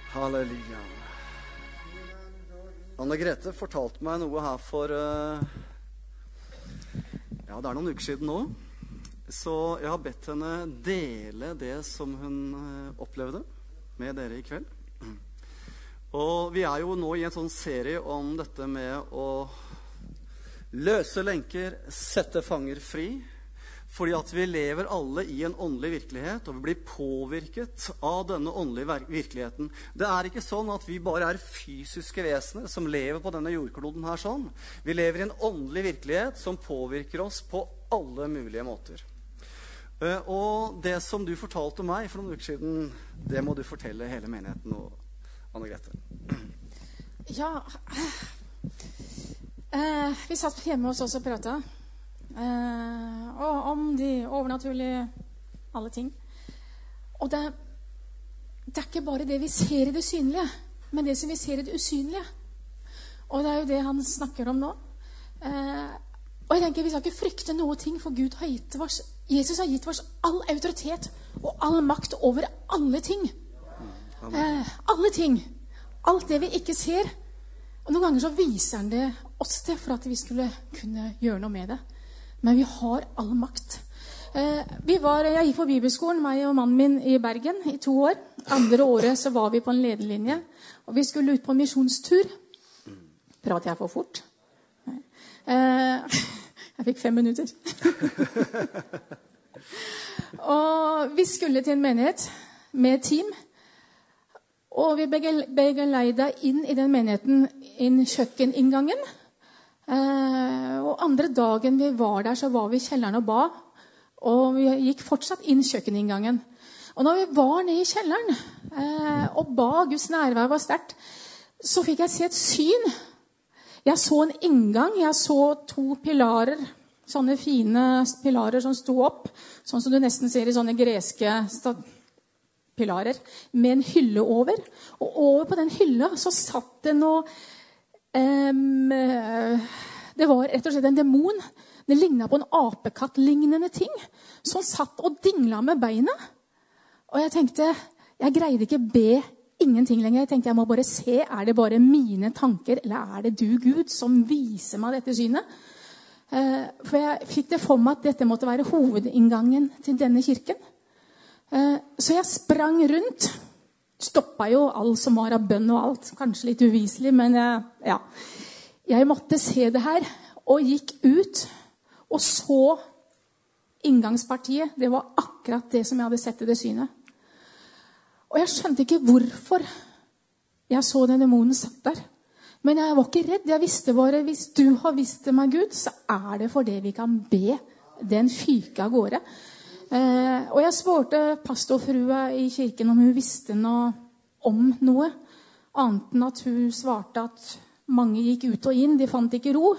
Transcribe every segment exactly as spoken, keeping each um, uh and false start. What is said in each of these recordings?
Halleluja. Anne Grete fortalte meg noe her for uh, ja, det er noen uker siden nå. Så jeg har bedt henne dele det som hun uh, opplevde med dere i kveld. Og vi er jo nå i en sånn serie om dette med å løse lenker, sette fanger fri. Fordi at vi lever alle i en åndelig virkelighet, og vi blir påvirket av denne åndelige virkeligheten. Det er ikke sånn at vi bare er fysiske vesener som lever på denne jordkloden her sånn. Vi lever i en åndelig virkelighet som påvirker oss på alle mulige måter. Og det som du fortalte meg for noen uker siden, det må du fortelle hele menigheten nå, Anne Grete. Ja, eh, vi satt hjemme hos oss og pratet. Uh, og om de overnaturlige alle ting. Og det, det er ikke bare det vi ser i det synlige, men det som vi ser i det usynlige. Og det er jo det han snakker om nå. Uh, og jeg tenker vi skal ikke frykte noe ting, for Gud har gitt oss, Jesus har gitt oss all autoritet og all makt over alle ting. Uh, alle ting. Alt det vi ikke ser. Og noen ganger så viser han det oss det for at vi skulle kunne gjøre noe med det. Men vi har all makt. Eh, vi var, jeg gikk på bibelskolen, meg og mannen min, i Bergen i to år. Andre året så var vi på en lederlinje, og vi skulle ut på en misjonstur. Prater jeg for fort? Eh, jeg fikk fem minutter. Og vi skulle til en menighet med team. Og vi begge leide inn i den menigheten inn kjøkkeninngangen. Uh, og andre dagen vi var der, så var vi i kjelleren og ba. Og vi gikk fortsatt inn kjøkkeninngangen. Og når vi var nede i kjelleren uh, og ba, Guds nærvær var sterkt, så fikk jeg se et syn. Jeg så en inngang, jeg så to pilarer, sånne fine pilarer som sto opp, sånn som du nesten ser i sånne greske pilarer, med en hylle over. Og over på den hylla så satt det noe Um, det var rett og slett en demon. Det lignet på en apekatt-lignende ting som satt og dingla med beina. Og jeg tenkte, jeg greide ikke be ingenting lenger. Jeg tenkte, jeg må bare se, er det bare mine tanker, eller er det du, Gud, som viser meg dette synet? Uh, for jeg fikk det for meg at dette måtte være hovedinngangen til denne kirken. Uh, så jeg sprang rundt. Stoppet jo alt som var av bønn og alt. Kanskje litt uviselig, men jeg, ja. Jeg måtte se det her, og gikk ut, og så inngangspartiet. Det var akkurat det som jeg hadde sett i det synet. Og jeg skjønte ikke hvorfor jeg så den demonen satt der. Men jeg var ikke redd. Jeg visste bare, hvis du har visst det meg, Gud, så er det for det vi kan be den fyke av gårde. Eh, og jeg spurte pastorfrua i kirken om hun visste noe om noe, annet enn at hun svarte at mange gikk ut og inn, de fant ikke ro.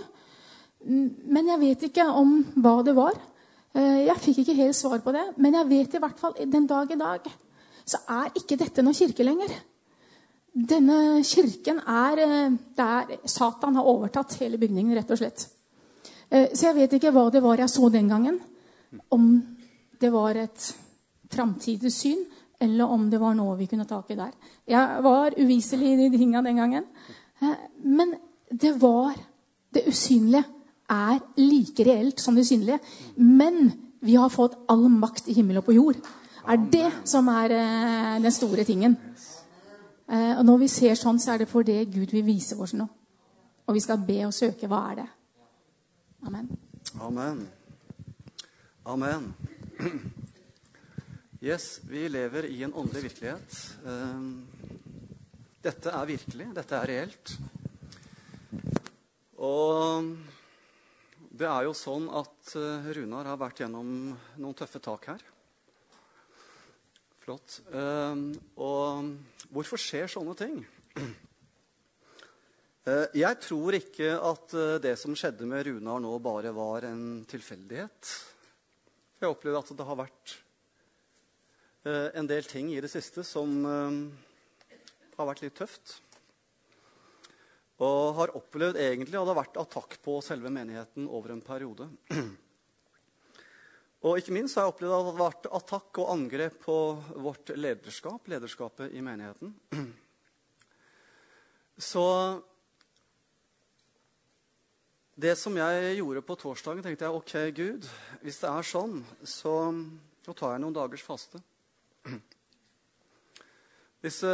Men jeg vet ikke om hva det var. Eh, jeg fikk ikke helt svar på det, men jeg vet i hvert fall den dag i dag, så er ikke dette noe kirke lenger. Denne kirken er, der Satan har overtatt hele bygningen, rett og slett. Eh, så jeg vet ikke hva det var jeg så den gangen, om det var et framtidig syn, eller om det var noe vi kunne ta i der. Jeg var uviselig i de tingene den gangen. Men det var, det usynlige er like reelt som det synlige. Men vi har fått all makt i himmel og på jord. Er det som er den store tingen. Og når vi ser sånn, så er det for det Gud vil vise oss nå. Og vi skal be og søke, hva er det? Amen. Amen. Amen. Yes, vi lever i en åndelig virkelighet. Dette er virkelig, dette er reelt. Og det er jo sånn at Runar har vært gjennom noen tøffe tak her. Flott. Og hvorfor skjer sånne ting? Jeg tror ikke at det som skjedde med Runar nå bare var en tilfeldighet. Jeg opplevde at det har vært uh, en del ting i det siste som uh, har vært litt tøft. Og har opplevd egentlig at det har vært attakk på selve menigheten over en periode. Og ikke minst har jeg opplevd at det har vært attakk og angrep på vårt lederskap, lederskapet i menigheten. Så det som jeg gjorde på torsdagen, tenkte jeg, ok, Gud, hvis det er sånn, så, så tar jeg noen dagers faste. Disse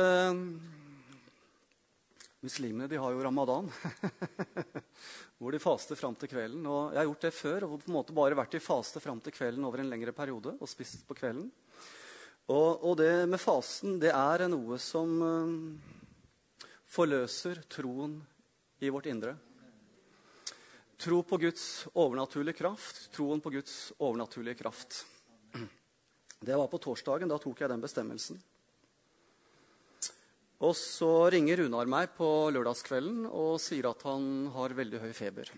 muslimene, de har jo ramadan, hvor de faster frem til kvelden. Og jeg har gjort det før, og på en måte bare vært i faste frem til kvelden over en lengre periode, og spist på kvelden. Og, og det med fasten, det er noe som uh, forløser troen i vårt indre. Tro på Guds overnaturlige kraft, troen på Guds overnaturlige kraft. Det var på torsdagen, da tok jeg den bestemmelsen. Og så ringer Runar meg på lørdagskvelden og sier at han har veldig høy feber.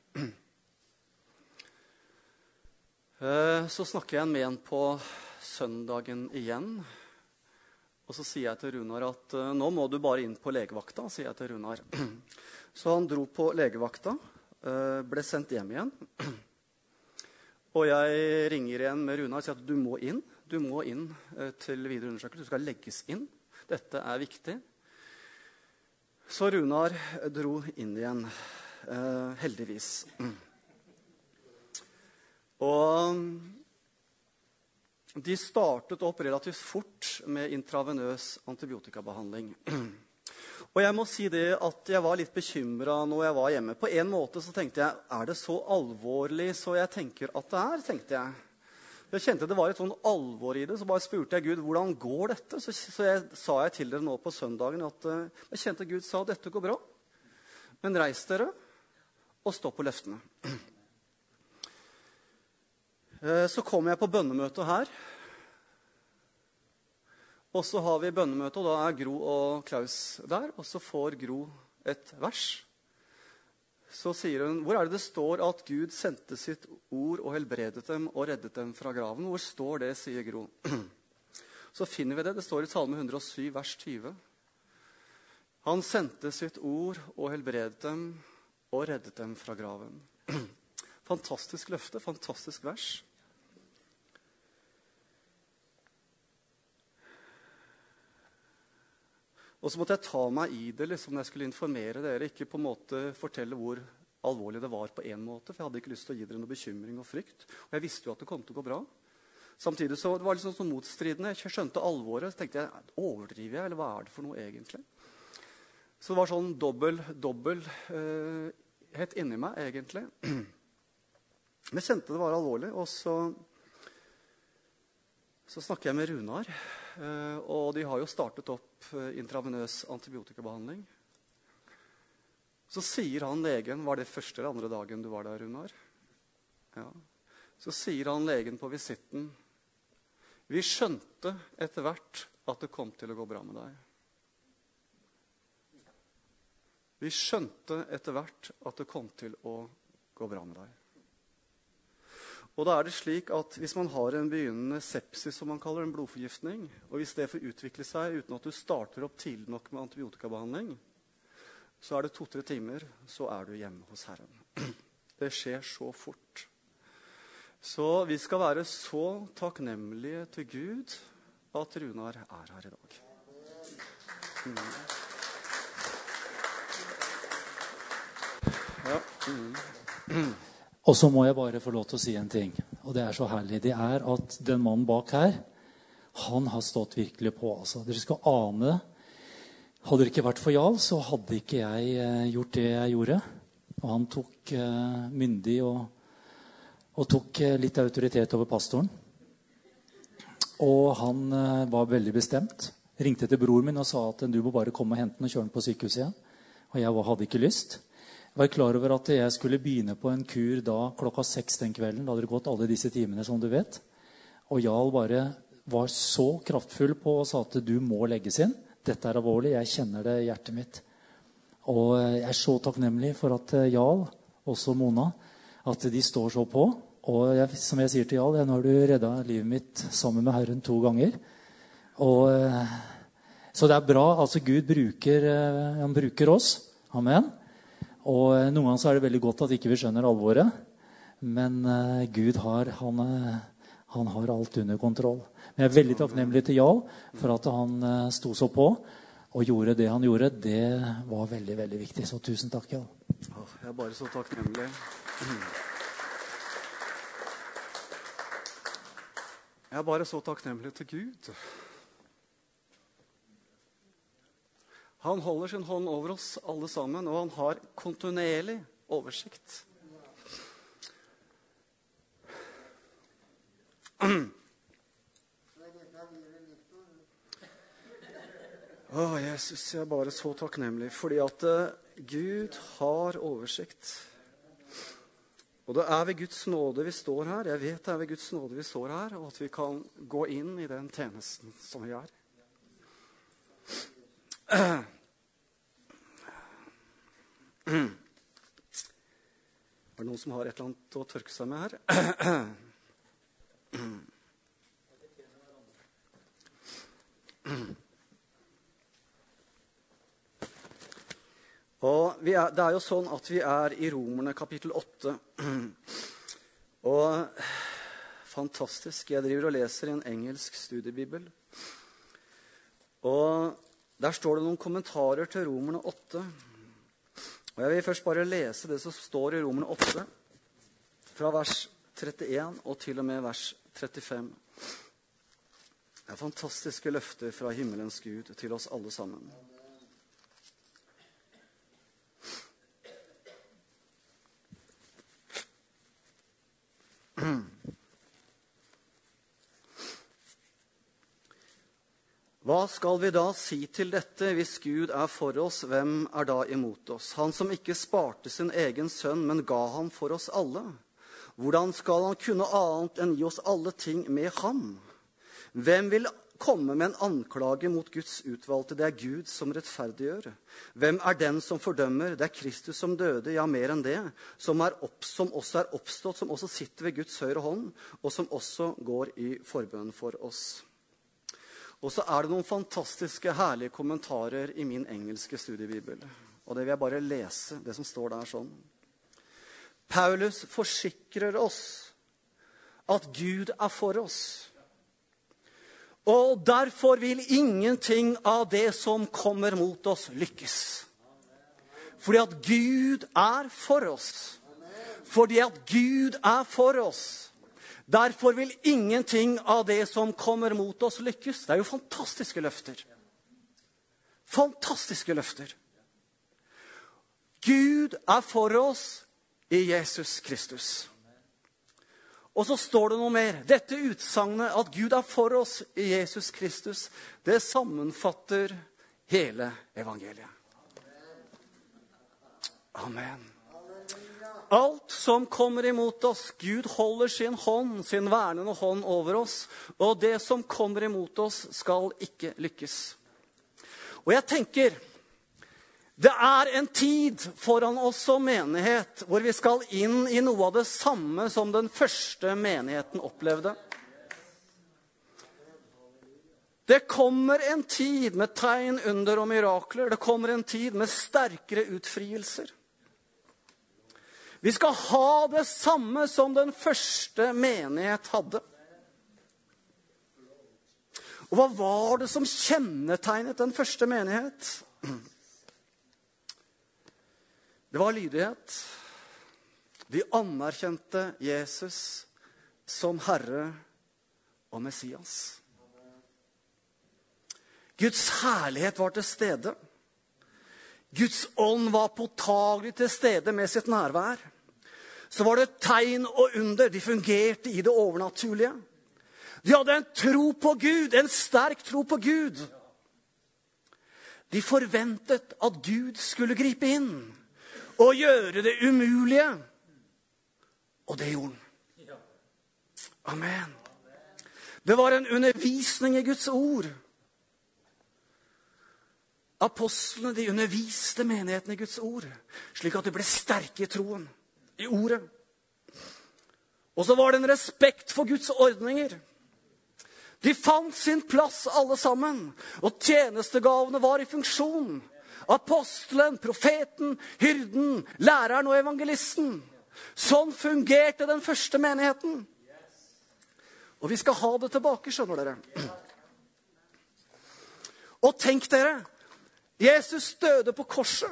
Så snakker jeg med han på søndagen igjen. Og så sier jeg til Runar at nå må du bare inn på legevakta, sier jeg til Runar. Så han dro på legevakta, ble sendt hjem igjen. Og jeg ringer igjen med Runar og sier at du må inn. Du må inn til videre undersøkelse. Du skal legges inn. Dette er viktig. Så Runar dro inn igjen, eh, heldigvis. Og de startet opp relativt fort med intravenøs antibiotikabehandling. Og jeg må si det at jeg var litt bekymret når jeg var hjemme. På en måte så tenkte jeg, er det så alvorlig så jeg tenker at det er, tenkte jeg. Jeg kjente det var et sånn alvor i det, så bare spurte jeg Gud, hvordan går dette? Så, så jeg, sa jeg til dere nå på søndagen at uh, jeg kjente Gud sa, dette går bra. Men reis dere og stå på løftene. Uh, så kom jeg på bønnemøte her. Og så har vi bønnemøte, og da er Gro og Klaus der, og så får Gro et vers. Så sier hun, hvor er det det står at Gud sendte sitt ord og helbredet dem og reddet dem fra graven? Hvor står det, sier Gro. Så finner vi det. Det står i Salme hundre og syv, vers tyve. Han sendte sitt ord og helbredet dem og reddet dem fra graven. Fantastisk løfte, fantastisk vers. Og så måtte jeg ta meg i det liksom, når jeg skulle informere dere, ikke på en måte fortelle hvor alvorlig det var på en måte, for jeg hadde ikke lyst til å gi dere noe bekymring og frykt. Og jeg visste jo at det kom til å gå bra. Samtidig så det var liksom sånn motstridende. Jeg skjønte alvoret, så tenkte jeg, overdriver jeg, eller hva er det for noe egentlig? Så det var sånn dobbel, dobbel, uh, helt inni meg egentlig. Men jeg kjente det var alvorlig, og så, så snakker jeg med Runar. Uh, og de har jo startet opp uh, intravenøs antibiotikabehandling. Så sier han legen, var det første eller andre dagen du var der, Runar? Ja. Så sier han legen på visitten, vi skjønte etter hvert at det kom til å gå bra med deg. Vi skjønte etter hvert at det kom til å gå bra med deg. Og da er det slik at hvis man har en begynnende sepsis, som man kaller en blodforgiftning, og hvis det får utvikle seg uten at du starter opp tidlig nok med antibiotikabehandling, så er det to-tre timer, så er du hjemme hos Herren. Det skjer så fort. Så vi skal være så takknemlige til Gud at Runar er her i dag. Mm. Ja. Mm. Og så må jeg bare få lov til å si en ting, og det er så herlig. Det er at den mannen bak her, han har stått virkelig på. Altså. Dere skal ane, hadde det ikke vært for Jarl, så hadde ikke jeg eh, gjort det jeg gjorde. Og han tok eh, myndig og, og tok eh, litt autoritet over pastoren. Og han eh, var veldig bestemt. Ringte til bror min og sa at du må bare komme og hente den og kjøre den på sykehuset igjen. Og jeg hadde ikke lyst. Jeg var klar over at jeg skulle begynne på en kur da klokka seks den kvelden. Da hadde det gått alle disse timene, som du vet. Og Jarl bare var så kraftfull på og sa at du må legges inn. Dette er alvorlig, jeg kjenner det i hjertet mitt. Og jeg er så takknemlig for at Jarl, også Mona, at de står så på. Og jeg, som jeg sier til Jarl, nå har du reddet livet mitt sammen med Herren to ganger. Og, så det er bra, altså Gud bruker, han bruker oss. Amen. Og noen ganger så er det veldig godt at ikke vi skjønner alvoret. Men uh, Gud har, han, uh, han har alt under kontroll. Men jeg er veldig takknemlig til Jarl for at han uh, sto så på. og gjorde det han gjorde, det var veldig, veldig viktig. Så tusen takk, Jarl. Åh, jeg er bare så takknemlig. Jeg er bare så takknemlig til Gud. Han holder sin hånd over oss alle sammen, og han har kontinuerlig oversikt. Å, Jesus, jeg er bare så takknemlig, fordi at uh, Gud har oversikt. Og det er ved Guds nåde vi står her. Jeg vet det er ved Guds nåde vi står her, og at vi kan gå inn i den tjenesten som vi er. Uh. Mm. Er det noen som har et eller annet å tørke seg med her? Mm. Og vi er, det er jo sånn at vi er i Romerne kapittel åtte. Og fantastisk, jeg driver og leser i en engelsk studiebibel. Og der står det noen kommentarer til Romerne åtte. Og jeg vil først bare lese det som står i Romerne åtte, fra vers trettien og til og med vers trettifem. Det er fantastiske løfter fra himmelens Gud til oss alle sammen. Hva skal vi da si til dette? Hvis Gud er for oss, hvem er da imot oss? Han som ikke sparte sin egen sønn, men ga han for oss alle. Hvordan skal han kunne annet enn gi oss alle ting med ham? Hvem vil komme med en anklage mot Guds utvalgte? Det er Gud som rettferdiggjør. Hvem er den som fordømmer? Det er Kristus som døde, ja, mer enn det, som, er opp, som også er oppstått, som også sitter ved Guds høyre hånd, og som også går i forbønn for oss. Og så er det noen fantastiske, herlige kommentarer i min engelske studiebibel. Og det vil jeg bare lese, det som står der sånn. Paulus forsikrer oss at Gud er for oss. Og derfor vil ingenting av det som kommer mot oss lykkes. Fordi at Gud er for oss. Fordi at Gud er for oss. Derfor vil ingenting av det som kommer mot oss lykkes. Det er jo fantastiske løfter. Fantastiske løfter. Gud er for oss i Jesus Kristus. Og så står det noe mer. Dette utsagnet at Gud er for oss i Jesus Kristus, det sammenfatter hele evangeliet. Amen. Alt som kommer imot oss, Gud holder sin hånd, sin vernende hånd over oss, og det som kommer imot oss skal ikke lykkes. Og jeg tenker, det er en tid foran oss som menighet, hvor vi skal inn i noe av det samme som den første menigheten opplevde. Det kommer en tid med tegn, under og mirakler. Det kommer en tid med sterkere utfrielser. Vi skal ha det samme som den første menighet hadde. Og hva var det som kjennetegnet den første menighet? Det var lydighet. De anerkjente Jesus som Herre og Messias. Guds herlighet var til stede. Guds ånd var påtagelig til stede med sitt nærvær. Så var det tegn og under. De fungerte i det overnaturlige. De hadde en tro på Gud, en sterk tro på Gud. De forventet at Gud skulle gripe inn og gjøre det umulige. Og det gjorde han. Amen. Det var en undervisning i Guds ord. Apostlene, de underviste menigheten i Guds ord, slik at de ble sterke i troen, i ordet. Og så var det en respekt for Guds ordninger. De fant sin plass alle sammen, og tjenestegavene var i funksjon. Apostelen, profeten, hyrden, læreren og evangelisten. Sånn fungerte den første menigheten. Og vi skal ha det tilbake, skjønner dere. Og tenk dere, Jesus døde på korset.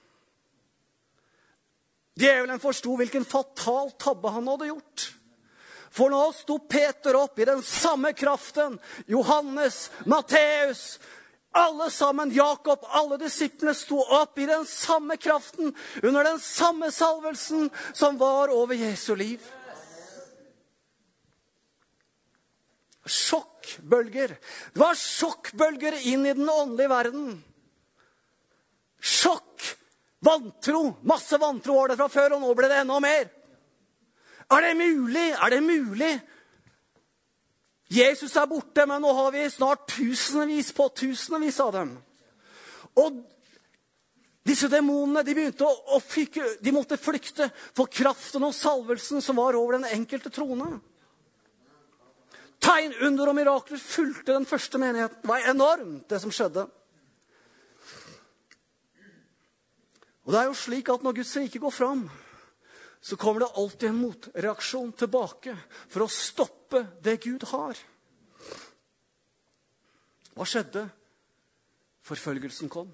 Djevelen forstod hvilken fatal tabbe han hadde gjort. For nå sto Peter opp i den samme kraften. Johannes, Matteus, alle sammen, Jakob, alle disiplene sto opp i den samme kraften, under den samme salvelsen som var over Jesu liv. Sjokkbølger. Det var sjokkbølger inn i den åndelige verden. Sjokk, vantro, masse vantro var det fra før, og nå ble det enda mer. Er det mulig? Er det mulig? Jesus er borte, men nå har vi snart tusenvis på tusenvis av dem. Og disse demonene, de begynte å, å fyke, de måtte flykte for kraften og salvelsen som var over den enkelte trone. Tegn, under og mirakler fulgte den første menigheten. Det var enormt, det som skjedde. Og det er jo slik at når Guds rike går fram, så kommer det alltid en motreaksjon tilbake for å stoppe det Gud har. Hva skjedde? Forfølgelsen kom.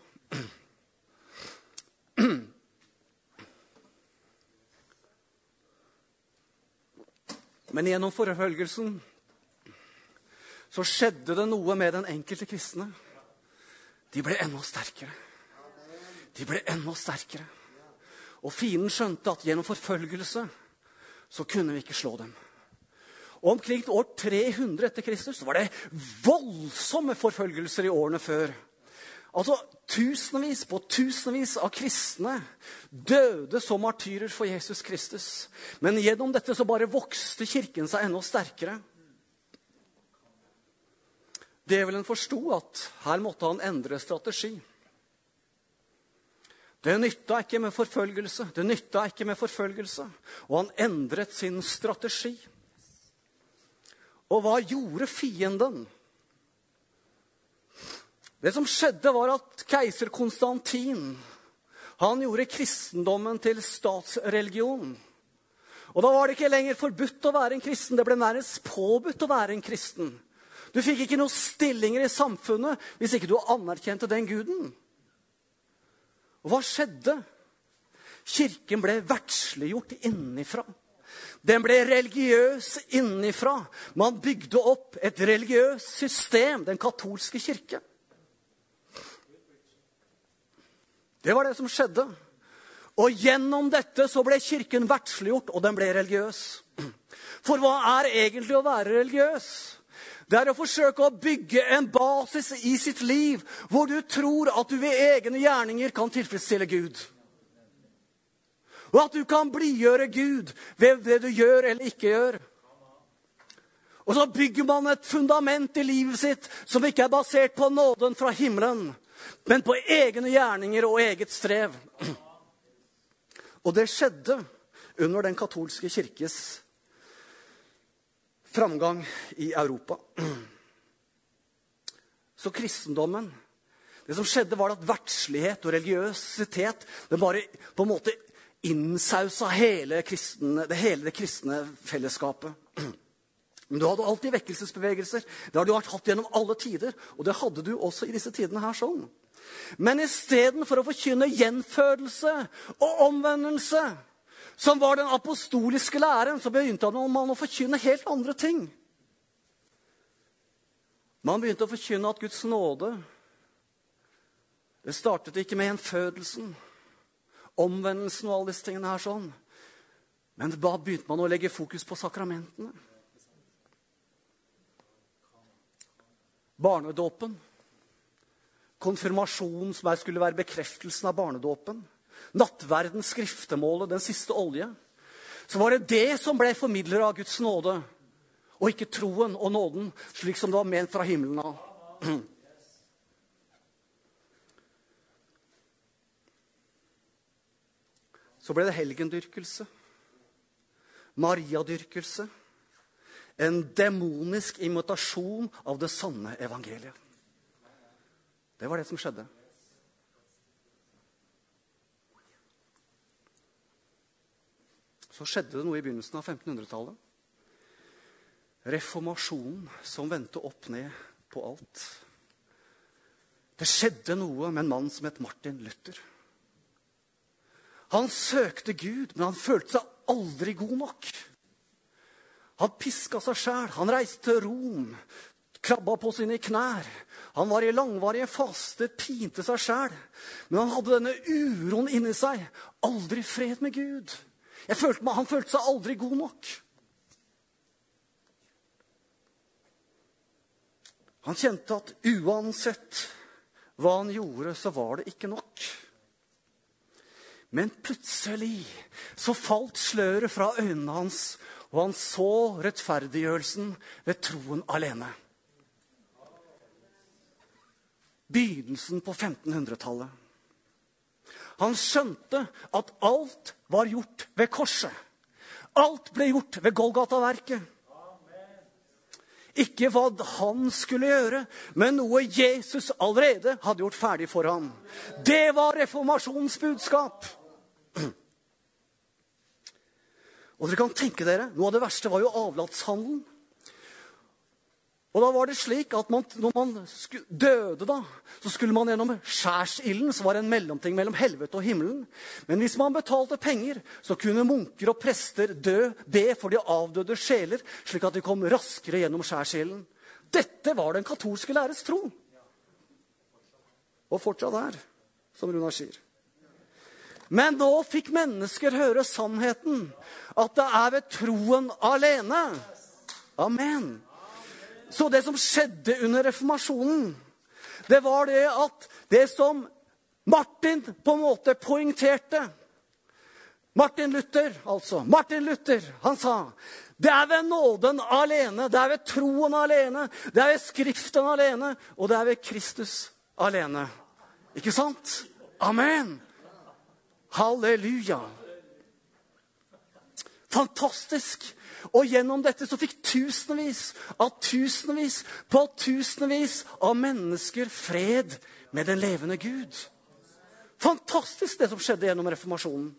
Men gjennom forfølgelsen så skjedde det noe med den enkelte kristne. De ble enda sterkere. De ble enda sterkere. Og fienden skjønte at gjennom forfølgelse så kunne vi ikke slå dem. Og omkring år tre hundre etter Kristus så var det voldsomme forfølgelser i årene før. Altså tusenvis på tusenvis av kristne døde som martyrer for Jesus Kristus. Men gjennom dette så bare vokste kirken seg enda sterkere. Djevelen forstod at her måtte han endre strategi. Det nytta ikke med forfølgelse. Det nytta ikke med forfølgelse. Og han endret sin strategi. Og hva gjorde fienden? Det som skjedde var at keiser Konstantin, han gjorde kristendommen til statsreligion. Og da var det ikke lenger forbudt å være en kristen. Det ble nærmest påbudt å være en kristen. Du fikk ikke noen stillinger i samfunnet hvis ikke du anerkjente den guden. Og hva skjedde? Kirken ble verdsliggjort innenfra. Den ble religiøs innenfra. Man bygde opp et religiøst system, den katolske kirke. Det var det som skjedde. Og gjennom dette så ble kirken verdsliggjort, og den ble religiøs. For hva er egentlig å være religiøs? Det er å forsøke å bygge en basis i sitt liv, hvor du tror at du ved egne gjerninger kan tilfredsstille Gud. Og at du kan blidgjøre Gud ved det du gjør eller ikke gjør. Og så bygger man et fundament i livet sitt som ikke er basert på nåden fra himmelen, men på egne gjerninger og eget strev. Og det skjedde under den katolske kirkes framgang i Europa. Så kristendommen, det som skjedde var at verdslighet og religiøsitet, det bare på en måte innsausa hele, kristne, det hele det kristne fellesskapet. Men du hadde alltid vekkelsesbevegelser. Det har du hatt gjennom alle tider, og det hadde du også i disse tidene her sånn. Men i stedet for å forkynne gjenfødelse og omvendelse, som var den apostoliske læren, så begynte man å forkynne helt andre ting. Man begynte å forkynne at Guds nåde, det startet ikke med gjenfødelsen, omvendelsen og alle disse tingene her sånn. Men da begynte man å legge fokus på sakramentene. Barnedåpen. Konfirmasjonen som skulle være bekreftelsen av barnedåpen. Nattverdens skriftemålet, den siste olje. Så var det det som ble formidler av Guds nåde, og ikke troen og nåden, slik som det var ment fra himmelen av. Så ble det helgendyrkelse, Mariadyrkelse, en demonisk imitasjon av det sanne evangeliet. Det var det som skjedde. Så skjedde det noe i begynnelsen av femtenhundretallet. Reformasjonen som vendte opp ned på alt. Det skjedde noe med en mann som het Martin Luther. Han søkte Gud, men han følte seg aldri god nok. Han pisket seg selv, han reiste til Rom, krabba på sine knær. Han var i langvarige faste, pinte seg selv. Men han hadde denne uroen inni seg, aldri fred med Gud. Jeg følte meg, han følte seg aldri god nok. Han kjente at uansett hva han gjorde, så var det ikke nok. Men plutselig så falt sløret fra øynene hans, og han så rettferdiggjørelsen ved troen alene. Begynnelsen på femtenhundretallet. Han skjønte at alt var gjort ved korset. Alt ble gjort ved Golgata-verket. Ikke hva han skulle gjøre, men noe Jesus allerede hadde gjort ferdig for ham. Det var reformasjonens budskap. Og dere kan tenke dere, noe av det verste var jo avlatshandelen. Og da var det slik at man, når man døde da, så skulle man gjennom skjærsilden, så var det en mellomting mellom helvete og himmelen. Men hvis man betalte penger, så kunne munker og prester dø, be for de avdøde sjeler, slik at de kom raskere gjennom skjærsilden. Dette var den katolske læres tro. Og fortsatt er, som Runar sier. Men nå fikk mennesker høre sannheten, at det er ved troen alene. Amen. Så det som skjedde under reformasjonen, det var det at det som Martin på en måte poengterte, Martin Luther, altså, Martin Luther, han sa, det er ved nåden alene, det er ved troen alene, det er ved skriften alene, og det er ved Kristus alene. Ikke sant? Amen. Halleluja. Fantastisk. Og gjennom dette så fikk tusenvis av tusenvis på tusenvis av mennesker fred med den levende Gud. Fantastisk det som skjedde gjennom reformasjonen.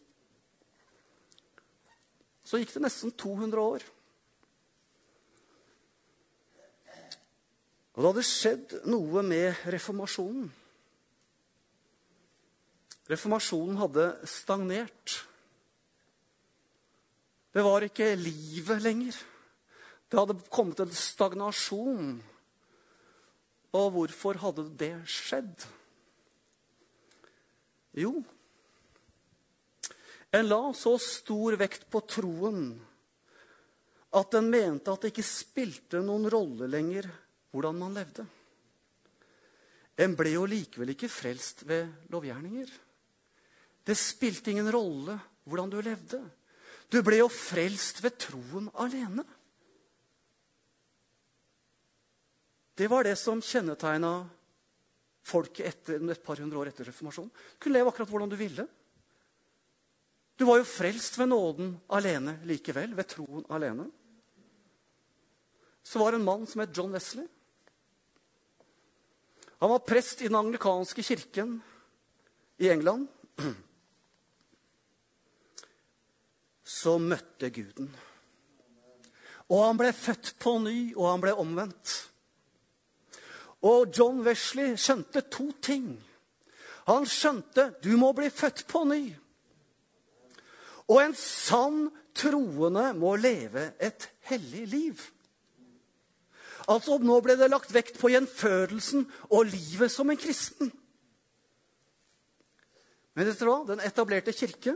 Så gikk det nesten to hundre år. Og det hadde skjedd noe med reformasjonen. Reformasjonen hadde stagnert. Det var ikke livet lenger. Det hadde kommet en stagnasjon. Og hvorfor hadde det skjedd? Jo, en la så stor vekt på troen at den mente at det ikke spilte noen rolle lenger hvordan man levde. En ble jo likevel ikke frelst ved lovgjerninger. Det spilte ingen rolle hvordan du levde. Du ble jo frelst ved troen alene. Det var det som kjennetegnet folket etter, et par hundre år etter reformasjonen. Du kunne leve akkurat hvordan du ville. Du var jo frelst ved nåden alene likevel, ved troen alene. Så var det en mann som het John Wesley. Han var prest i den anglikanske kirken i England. Så møtte Guden. Og han ble født på ny, og han ble omvendt. Og John Wesley skjønte to ting. Han skjønte, du må bli født på ny. Og en sann troende må leve et hellig liv. Altså, nå ble det lagt vekt på gjenfødelsen og livet som en kristen. Men vet dere hva? Den etablerte kirke,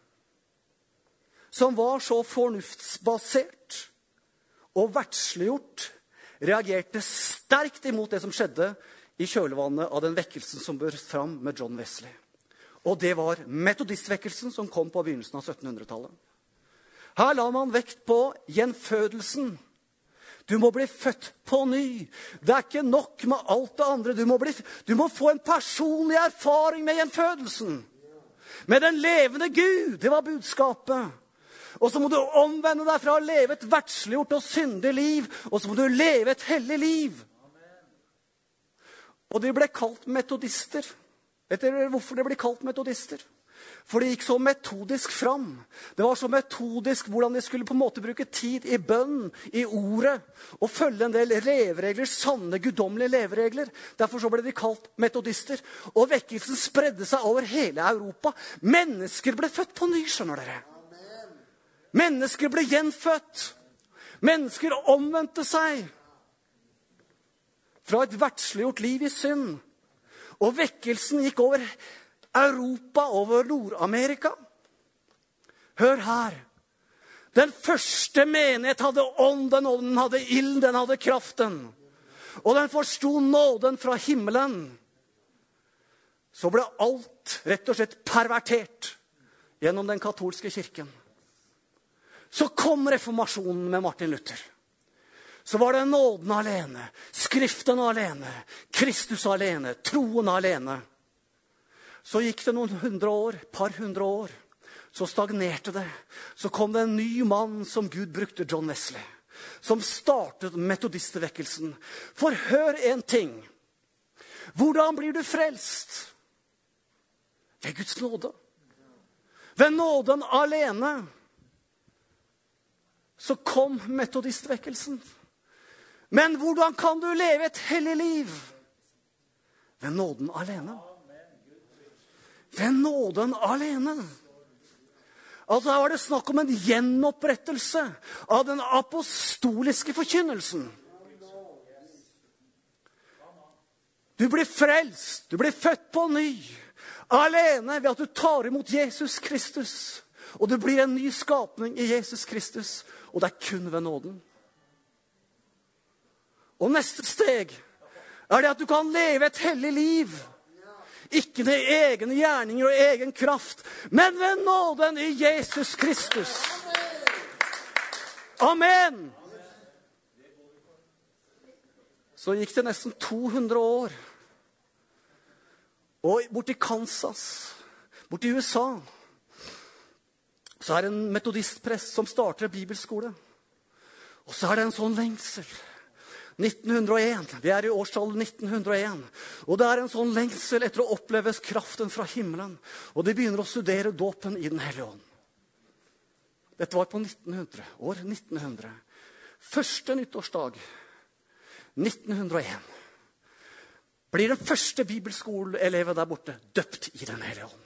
som var så fornuftsbasert og verdsliggjort, reagerte sterkt imot det som skjedde i kjølvannet av den vekkelsen som bør fram med John Wesley. Og det var metodistvekkelsen som kom på begynnelsen av syttenhundretallet. Her la man vekt på gjenfødelsen. Du må bli født på ny. Det er ikke nok med alt det andre. Du må, bli, du må få en personlig erfaring med gjenfødelsen. Med den levende Gud. Det var budskapet. Og så må du omvende deg fra å leve et verdsliggjort og syndig liv, og så må du leve et hellig liv. Og de ble kalt metodister. Vet dere hvorfor de ble kalt metodister? For det gikk så metodisk fram. Det var så metodisk hvordan de skulle på en måte bruke tid i bønn, i ordet, og følge en del leveregler, sanne, guddommelige leveregler. Derfor så ble de kalt metodister. Og vekkelsen spredde seg over hele Europa. Mennesker ble født på ny, skjønner dere. Mennesker ble gjenfødt. Mennesker omvendte seg fra et verdsliggjort liv i synd. Og vekkelsen gikk over Europa, over Nord-Amerika. Hør her. Den første menighet hadde ånden, og den hadde ilden, den hadde kraften. Og den forstod nåden fra himmelen. Så ble alt rett og slett pervertert gjennom den katolske kirken. Så kom reformasjonen med Martin Luther. Så var det nåden alene, skriften alene, Kristus alene, troen alene. Så gikk det noen hundre år, par hundre år. Så stagnerte det. Så kom det en ny mann som Gud brukte, John Wesley, som startet metodistvekkelsen. For hør en ting. Hvordan blir du frelst? Ved Guds nåde. Ved nåden alene. Så kom metodistvekkelsen. Men hvordan kan du leve et hellig liv? Ved nåden alene. Ved nåden alene. Altså her var det snakk om en gjenopprettelse av den apostoliske forkynnelsen. Du blir frelst, du blir født på ny, alene ved at du tar imot Jesus Kristus. Og du blir en ny skapning i Jesus Kristus, og det er kun ved nåden. Og neste steg er det at du kan leve et hellig liv. Ikke med egne gjerninger og egen kraft, men ved nåden i Jesus Kristus. Amen! Så gikk det nesten to hundre år. Og borti Kansas, borti U S A, så er det en metodistprest som starter en bibelskole. Og så er det en sånn lengsel. nitten hundre og en. Vi er i årstallet nitten hundre og en. Og det er en sånn lengsel etter å oppleve kraften fra himmelen. Og de begynner å studere dåpen i Den hellige ånd. Dette var på nitten hundre. År nitten hundre. Første nyttårsdag, nitten hundre og en. Blir den første bibelskoleeleven der borte døpt i Den hellige ånd.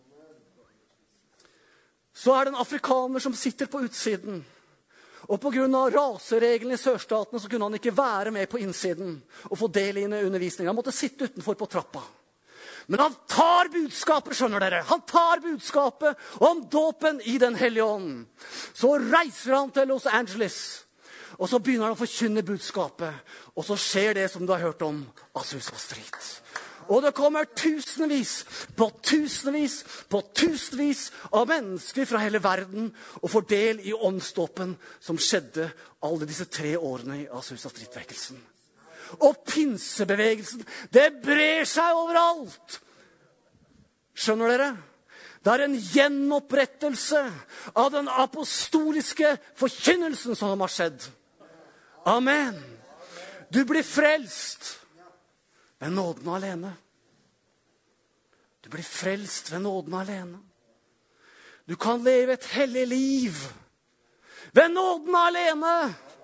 Så er det en afrikaner som sitter på utsiden. Og på grunn av rasereglene i sørstatene så kunne han ikke være med på innsiden og få del i undervisningen. Han måtte sitte utenfor på trappa. Men han tar budskapet, skjønner dere. Han tar budskapet om dåpen i Den hellige ånd. Så reiser han til Los Angeles, og så begynner han å forkynne budskapet. Og så skjer det som du har hørt om, Azusa Street. Og det kommer tusenvis på tusenvis på tusenvis av mennesker fra hele verden og får del i åndsdåpen som skjedde alle disse tre årene i Azusa Street-vekkelsen. Og pinsebevegelsen, det brer seg overalt. Skjønner dere? Det er en gjenopprettelse av den apostoliske forkynnelsen som har skjedd. Amen. Du blir frelst ved nåden alene. Du blir frelst ved nåden alene. Du kan leve et hellig liv ved nåden alene.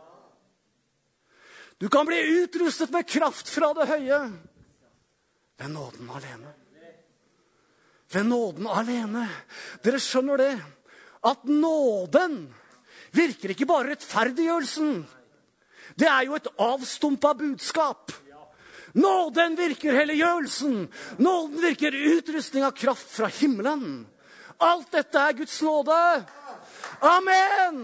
Du kan bli utrustet med kraft fra det høye ved nåden alene. Ved nåden alene. Dere skjønner det, at nåden virker ikke bare rettferdiggjørelsen. Det er jo et avstumpet budskap. Nåden virker helliggjørelsen. Nåden virker utrustning av kraft fra himmelen. Alt dette er Guds nåde. Amen!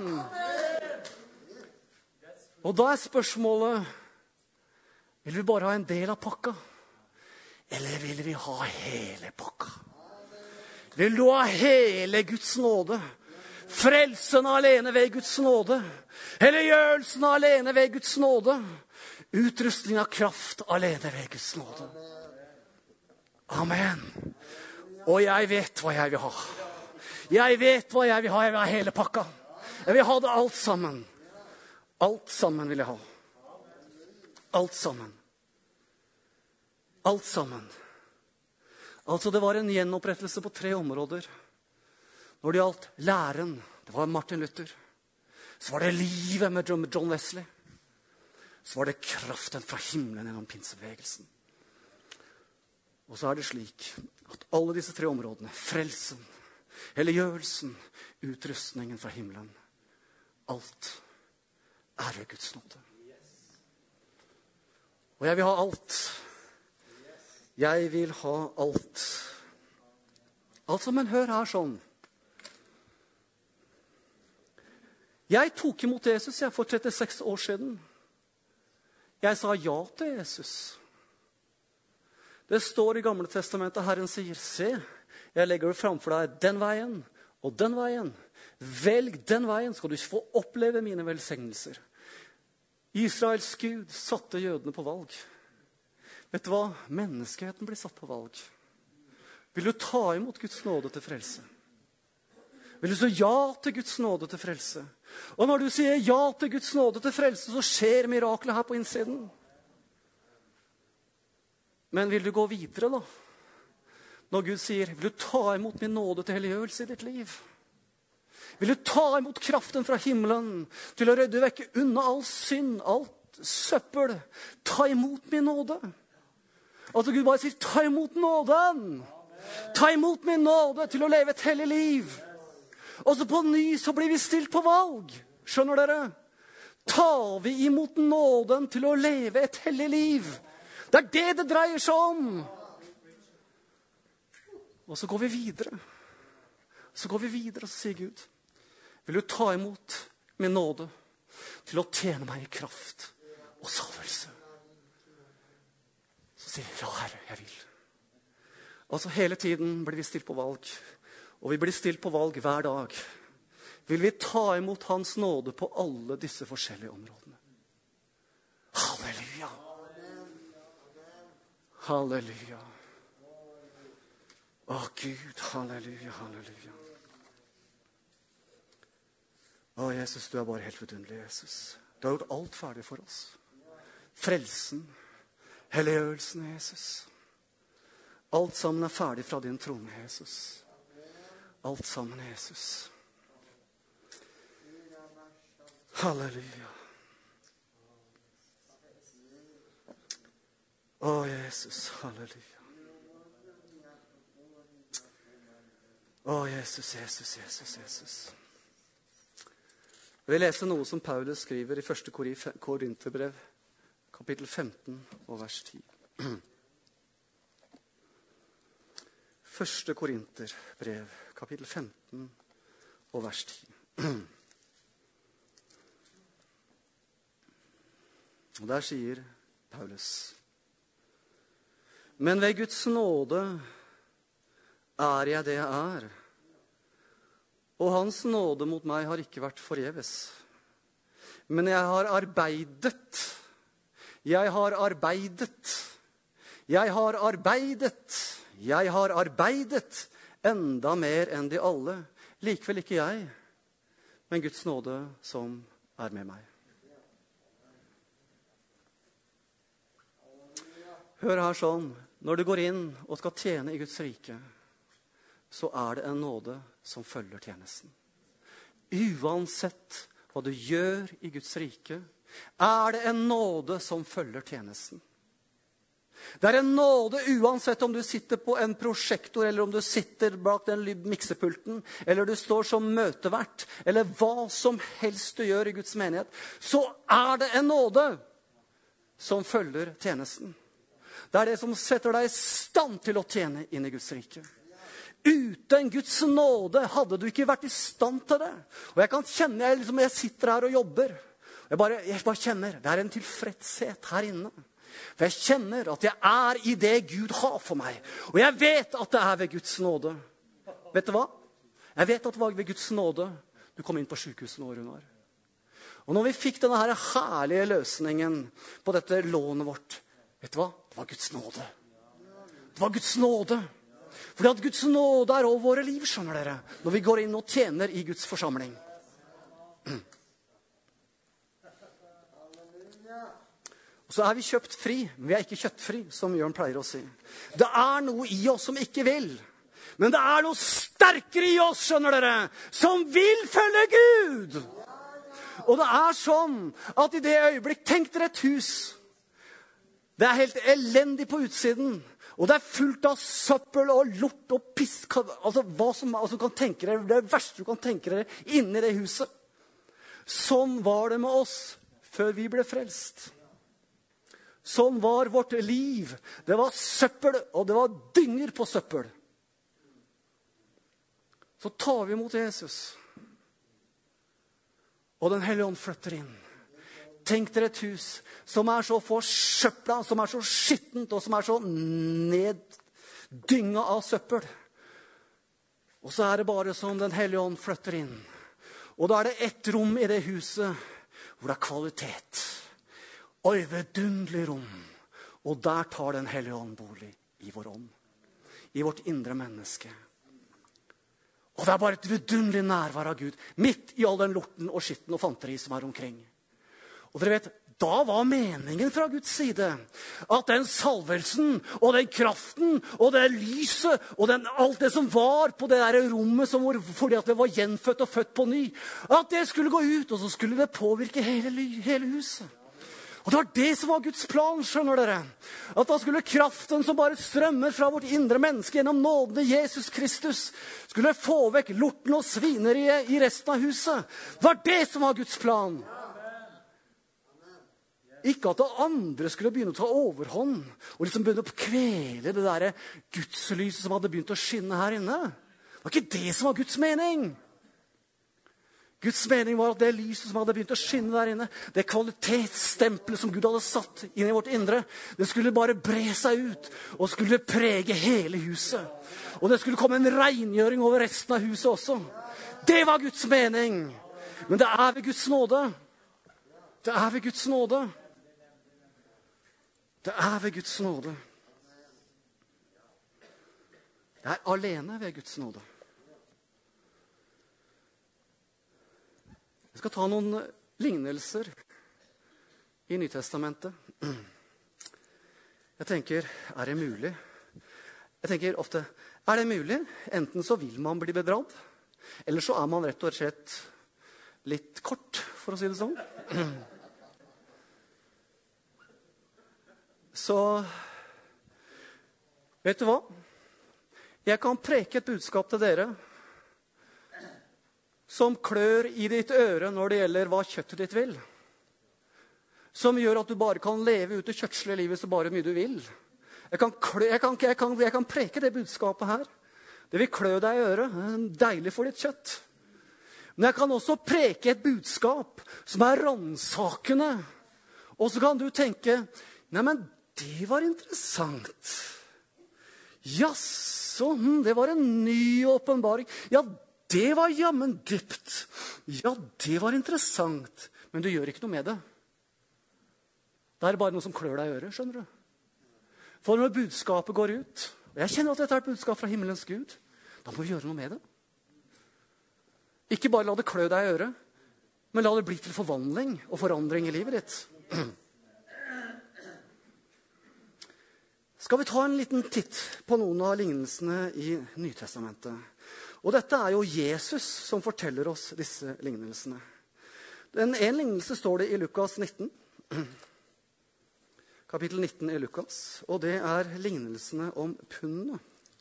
Og da er spørsmålet, vil vi bare ha en del av pakka? Eller vil vi ha hele pakka? Vil du ha hele Guds nåde? Frelsen alene ved Guds nåde? Helliggjørelsen alene ved Guds nåde? Utrustning av kraft alene ved Guds nåde. Amen. Og jeg vet hva jeg vil ha. Jeg vet hva jeg vil ha. Jeg vil ha hele pakka. Jeg vil ha det alt sammen. Alt sammen vil jeg ha. Alt sammen. Alt sammen. Altså, det var en gjenopprettelse på tre områder. Når det gjaldt læren, det var Martin Luther. Så var det livet med John Wesley. Så var det kraften fra himmelen gjennom pinsebevegelsen. Og så er det slik at alle disse tre områdene, frelsen, helliggjørelsen, utrustningen fra himmelen, alt er ved Guds nåde. Og jeg vil ha alt. Jeg vil ha alt. Altså, men hør her sånn. Jeg tok imot Jesus jeg for trettiseks år siden. Jeg sa ja til Jesus. Det står i Gamle Testamentet, Herren sier, se, jeg legger det framfor deg den veien og den veien. Velg den veien, skal du få oppleve mine velsignelser. Israels Gud satte jødene på valg. Vet du hva? Menneskeheten blir satt på valg. Vil du ta imot Guds nåde til frelse? Vil du si ja til Guds nåde til frelse? Og når du sier ja til Guds nåde til frelse, så skjer miraklet her på innsiden. Men vil du gå videre da? Når Gud sier, vil du ta imot min nåde til helliggjørelse i ditt liv? Vil du ta imot kraften fra himmelen til å rydde vekk unna all synd, alt søppel? Ta imot min nåde. Altså Gud bare sier, ta imot nåden. Ta imot min nåde til å leve et hellig liv. Og så på ny så blir vi stilt på valg. Skjønner dere? Tar vi imot nåden til å leve et hellig liv? Det er det det dreier seg om. Og så går vi videre. Så går vi videre, og så sier Gud, vil du ta imot min nåde til å tjene meg i kraft og salvelse? Så sier jeg, ja Herre, jeg vil. Altså hele tiden blir vi stilt på valg. Og vi blir stilt på valg hver dag. Vil vi ta imot hans nåde på alle disse forskjellige områdene? Halleluja! Halleluja! Å Gud, halleluja, halleluja. Å Jesus, du er bare helt vidunderlig, Jesus. Du har gjort alt ferdig for oss. Frelsen, helliggjørelsen, Jesus. Alt sammen er ferdig fra din trone, Jesus. Alt sammen, Jesus. Halleluja. Å, Jesus, halleluja. Å, Jesus, Jesus, Jesus, Jesus. Vi leser noe som Paulus skriver i første Korinterbrev, kapittel femten og vers ti. Første Korinterbrev, kapittel femten og vers ti. Og der sier Paulus, men ved Guds nåde er jeg det jeg er, og hans nåde mot meg har ikke vært forgjeves. Men jeg har arbeidet, jeg har arbeidet, jeg har arbeidet, jeg har arbeidet enda mer enn de alle. Likevel ikke jeg, men Guds nåde som er med meg. Hør her sånn, når du går inn og skal tjene i Guds rike, så er det en nåde som følger tjenesten. Uansett hva du gjør i Guds rike, er det en nåde som følger tjenesten. Det er en nåde uansett om du sitter på en prosjektor, eller om du sitter bak den miksepulten, eller du står som møtevert, eller hva som helst du gjør i Guds menighet, så er det en nåde som følger tjenesten. Det er det som setter deg i stand til å tjene inn i Guds rike. Uten Guds nåde hadde du ikke vært i stand til det. Og jeg kan kjenne, jeg, liksom, jeg sitter her og jobber. Jeg bare, jeg bare kjenner, det er en tilfredshet her inne. For jeg kjenner at jeg er i det Gud har for meg. Og jeg vet at det er ved Guds nåde. Vet du hva? Jeg vet at det var ved Guds nåde du kom inn på sykehuset nå, Runar. Og når vi fikk denne her herlige løsningen på dette lånet vårt, vet du hva? Det var Guds nåde. Det var Guds nåde. Fordi at Guds nåde er over våre liv, skjønner dere, når vi går inn og tjener i Guds forsamling. Og Så er vi kjøpt fri, men vi er ikke kjøttfri, som Jørn pleier å si. Det er noe i oss som ikke vil. Men det er noe sterkere i oss, skjønner dere, som vil følge Gud. Og det er sånn at i det øyeblikk, tenk dere et hus. Det er helt elendig på utsiden. Og det er fullt av søppel og lort og pisk. Altså hva som altså, kan tenke dere, det verste du kan tenke dere inne i det huset. Sånn var det med oss før vi ble frelst. Sånn var vårt liv. Det var søppel, og det var dynger på søppel. Så tar vi imot Jesus. Og den Hellige Ånd flytter inn. Tenk dere et hus som er så forsøpla, som er så skittent, og som er så neddynga av søppel. Og så er det bare som den Hellige Ånd flytter inn. Og da er det ett rom i det huset hvor det er kvalitet. Og et vidunderlig rom. Og der tar den Hellige Ånd bolig i vår ånd. I vårt indre menneske. Og det er bare et vidunderlig nærvær av Gud. Midt i all den lorten og skitten og fanteri som er omkring. Og dere vet, da var meningen fra Guds side at den salvelsen og den kraften og det lyset og den, alt det som var på det der rommet som var, fordi at det var gjenfødt og født på ny, at det skulle gå ut, og så skulle det påvirke hele, hele huset. Og det var det som var Guds plan, skjønner dere. At da skulle kraften som bare strømmer fra vårt indre menneske gjennom nåden i Jesus Kristus, skulle få vekk lorten og svineriet i resten av huset. Det var det som var Guds plan. Ikke at det andre skulle begynne å ta overhånd, og liksom begynne å kvele det der Gudslyset som hadde begynt å skinne her inne. Det var ikke det som var Guds mening. Guds mening var at det lyset som hadde begynt å skinne der inne, det kvalitetsstempelet som Gud hadde satt inn i vårt indre, det skulle bare bre seg ut, og skulle prege hele huset. Og det skulle komme en rengjøring over resten av huset også. Det var Guds mening. Men det er ved Guds nåde. Det er ved Guds nåde. Det er ved Guds nåde. Det er alene ved Guds nåde. Jeg skal ta noen lignelser i Nytestamentet. Jeg tenker, er det mulig? Jeg tenker ofte, er det mulig? Enten så vil man bli bedradd, eller så er man rett og slett litt kort, for å si det sånn. Så, vet du hva? Jeg kan preke et budskap til dere som klør i ditt øre når det gjelder hva kjøttet ditt vil. Som gjør at du bare kan leve ut det kjøttslige livet så bare mye du vil. Jeg kan, klø, jeg, kan, jeg, kan, jeg kan preke det budskapet her. Det vil klø deg i øret. Det er deilig for ditt kjøtt. Men jeg kan også preke et budskap som er ransakende. Og så kan du tenke, nei, men det var interessant. Jaså, det var en ny åpenbaring. Ja, det var jammen dypt. Ja, det var interessant. Men du gjør ikke noe med det. Det er bare noe som klør deg i øret, skjønner du. For når budskapet går ut, og jeg kjenner at dette er et budskap fra himmelens Gud, da må vi gjøre noe med det. Ikke bare la det klø deg i øret, men la det bli til forvandling og forandring i livet ditt. Skal vi ta en liten titt på noen av lignelsene i Nytestamentet. Og dette er jo Jesus som forteller oss disse lignelsene. En, en lignelse står det i Lukas nitten. Kapittel nitten i Lukas. Og det er lignelsene om pundene.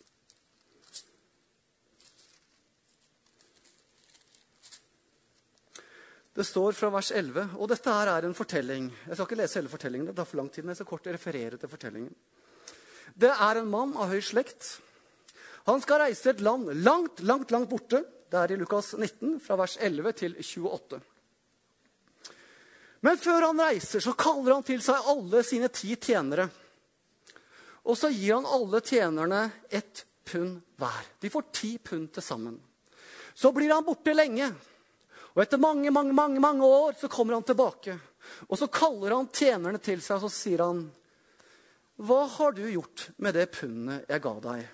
Det står fra vers elleve, og dette her er en fortelling. Jeg skal ikke lese hele fortellingen, det tar for lang tid, men jeg skal kort referere til fortellingen. Det er en mann av høy slekt. Han skal reise til et land langt, langt, langt borte. Det er i Lukas nitten, fra vers elleve til tjueåtte. Men før han reiser, så kaller han til seg alle sine ti tjenere. Og så gir han alle tjenerne ett pund hver. De får ti pund til sammen. Så blir han borte lenge. Og etter mange, mange, mange, mange år så kommer han tilbake. Og så kaller han tjenerne til seg, og så sier han, hva har du gjort med det pundet jeg ga deg?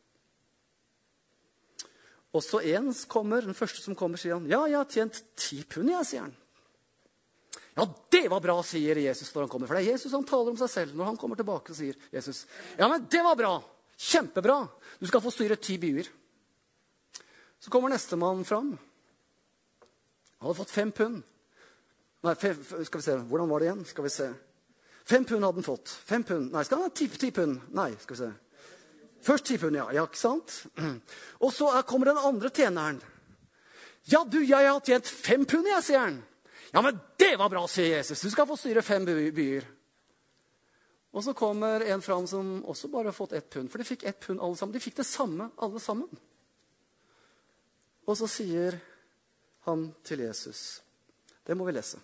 Og så en kommer, den første som kommer, sier han, ja, jeg har tjent ti pund, jeg, sier han. Ja, det var bra, sier Jesus når han kommer. For det er Jesus som taler om seg selv. Når han kommer tilbake, så sier Jesus, ja, men det var bra. Kjempebra. Du skal få styre ti byer. Så kommer neste mann fram. Han hadde fått fem pund. Nei, fem, skal vi se. Hvordan var det igjen? Skal vi se. Fem pund hadde han fått. Fem pund. Nei, skal han ha ti, ti pund? Nei, skal vi se. Først ti pund, ja. Ja, ikke sant? Og så kommer den andre tjeneren. Ja, du, jeg har tjent fem pund, jeg, sier han. Ja, men det var bra, sier Jesus. Du skal få styre fem byer. Og så kommer en fram som også bare har fått ett pund. For de fikk ett pund alle sammen. De fikk det samme, alle sammen. Og så sier han til Jesus. Det må vi lese.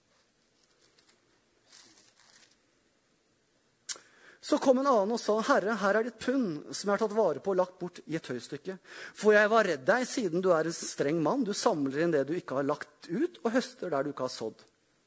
Så kom en annen og sa, Herre, her er ditt pund, som jeg har tatt vare på og lagt bort i et høystykke. For jeg var redd deg, siden du er en streng mann. Du samler inn det du ikke har lagt ut, og høster der du ikke har sådd.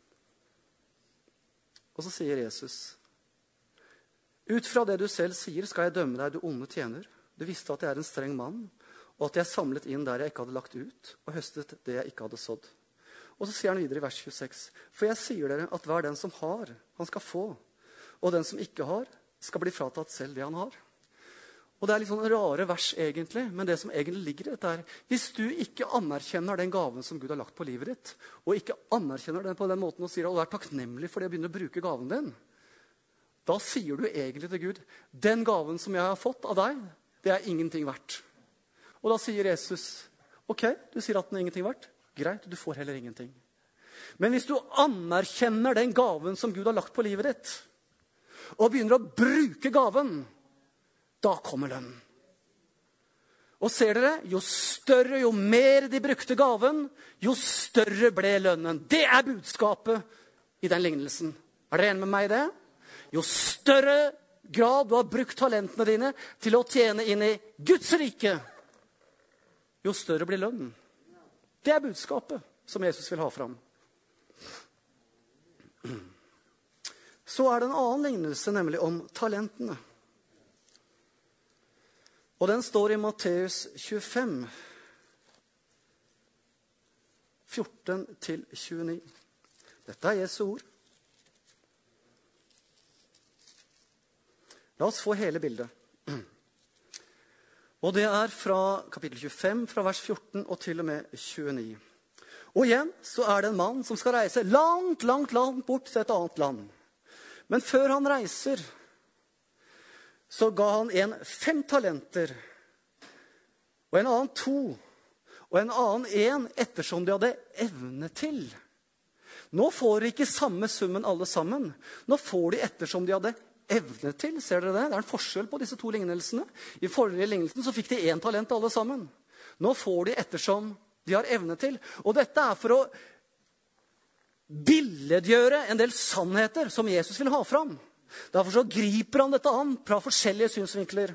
Og så sier Jesus, ut fra det du selv sier, skal jeg dømme deg, du onde tjener. Du visste at jeg er en streng mann, og at jeg samlet inn der jeg ikke hadde lagt ut, og høstet det jeg ikke hadde sådd. Og så sier han videre i vers tjueseks, for jeg sier dere at hver den som har, han skal få, og den som ikke har, skal bli fratatt selv det han har. Og det er litt sånn rare vers egentlig, men det som egentlig ligger i dette er, hvis du ikke anerkjenner den gaven som Gud har lagt på livet ditt, og ikke anerkjenner den på den måten og sier at du er takknemlig for det å begynne å bruke gaven din, da sier du egentlig til Gud, den gaven som jeg har fått av deg, det er ingenting verdt. Og da sier Jesus, ok, du sier at den er ingenting verdt, greit, du får heller ingenting. Men hvis du anerkjenner den gaven som Gud har lagt på livet ditt, og begynner å bruke gaven, da kommer lønnen. Og ser dere, jo større, jo mer de brukte gaven, jo større ble lønnen. Det er budskapet i den lignelsen. Er dere enige med meg i det? Jo større grad du har brukt talentene dine til å tjene inn i Guds rike, jo større blir lønnen. Det er budskapet som Jesus vil ha fram. Så er det en annen lignelse, nemlig om talentene. Og den står i Matteus tjuefem, fjorten til tjueni. Dette er Jesu ord. La oss få hele bildet. Og det er fra kapittel tjuefem, fra vers fjorten og til og med tjueni. Og igjen så er det en mann som skal reise langt, langt, langt bort til et annet land. Men før han reiser, så ga han en fem talenter, og en annen to, og en annen en ettersom de hadde evne til. Nå får de ikke samme summen alle sammen. Nå får de ettersom de hadde evne til. Ser dere det? Det er en forskjell på disse to lignelsene. I forrige lignelsen så fikk de en talent alle sammen. Nå får de ettersom de har evne til. Og dette er for å billedgjøre en del sannheter som Jesus vil ha fram. Derfor så griper han dette an fra forskjellige synsvinkler.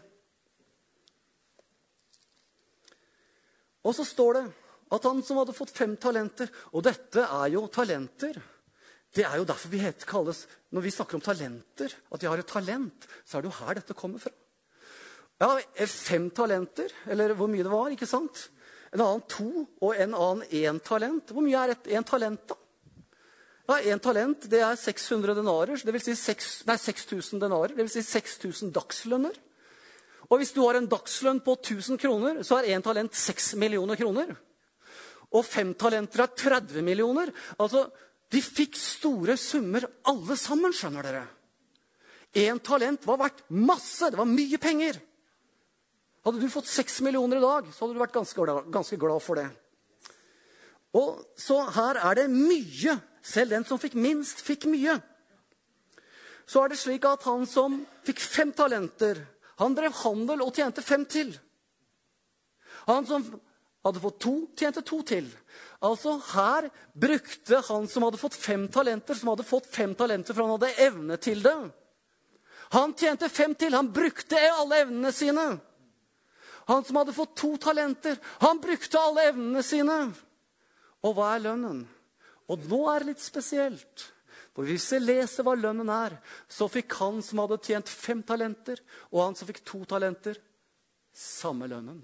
Og så står det at han som hadde fått fem talenter, og dette er jo talenter, det er jo derfor vi heter, kalles, når vi snakker om talenter, at vi har et talent, så er det jo her dette kommer fra. Ja, fem talenter, eller hvor mye det var, ikke sant? En annen to, og en annen en talent. Hvor mye er et, en talent da? Ja, en talent, det er seks hundre denarer, det vil si seks tusen denarer, det vil si seks tusen dagslønner. Og hvis du har en dagslønn på tusen kroner, så er en talent seks millioner kroner. Og fem talenter er tretti millioner. Altså, de fikk store summer alle sammen, skjønner dere. En talent var verdt masse, det var mye penger. Hadde du fått seks millioner i dag, så hadde du vært ganske glad, ganske glad for det. Og så her er det mye. Selv den som fikk minst, fikk mye. Så er det slik at han som fikk fem talenter, han drev handel og tjente fem til. Han som hadde fått to, tjente to til. Altså her brukte han som hadde fått fem talenter, som hadde fått fem talenter, for han hadde evne til det. Han tjente fem til, han brukte alle evnene sine. Han som hadde fått to talenter, han brukte alle evnene sine. Og hva er lønnen? Og nå er det litt spesielt. For hvis jeg leser hva lønnen er, så fikk han som hadde tjent fem talenter, og han som fikk to talenter, samme lønnen.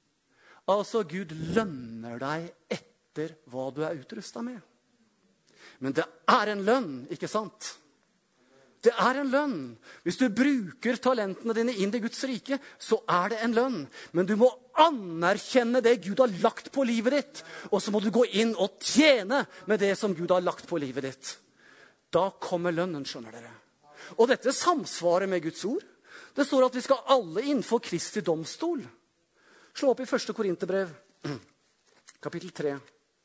Altså, Gud lønner deg etter hva du er utrustet med. Men det er en lønn, ikke sant? Det er en lønn. Hvis du bruker talentene dine inn i Guds rike, så er det en lønn. Men du må anerkjenne det Gud har lagt på livet ditt. Og så må du gå inn og tjene med det som Gud har lagt på livet ditt. Da kommer lønnen, skjønner dere. Og dette samsvarer med Guds ord. Det står at vi skal alle innenfor Kristi domstol. Slå opp i første Korinterbrev, kapittel tre.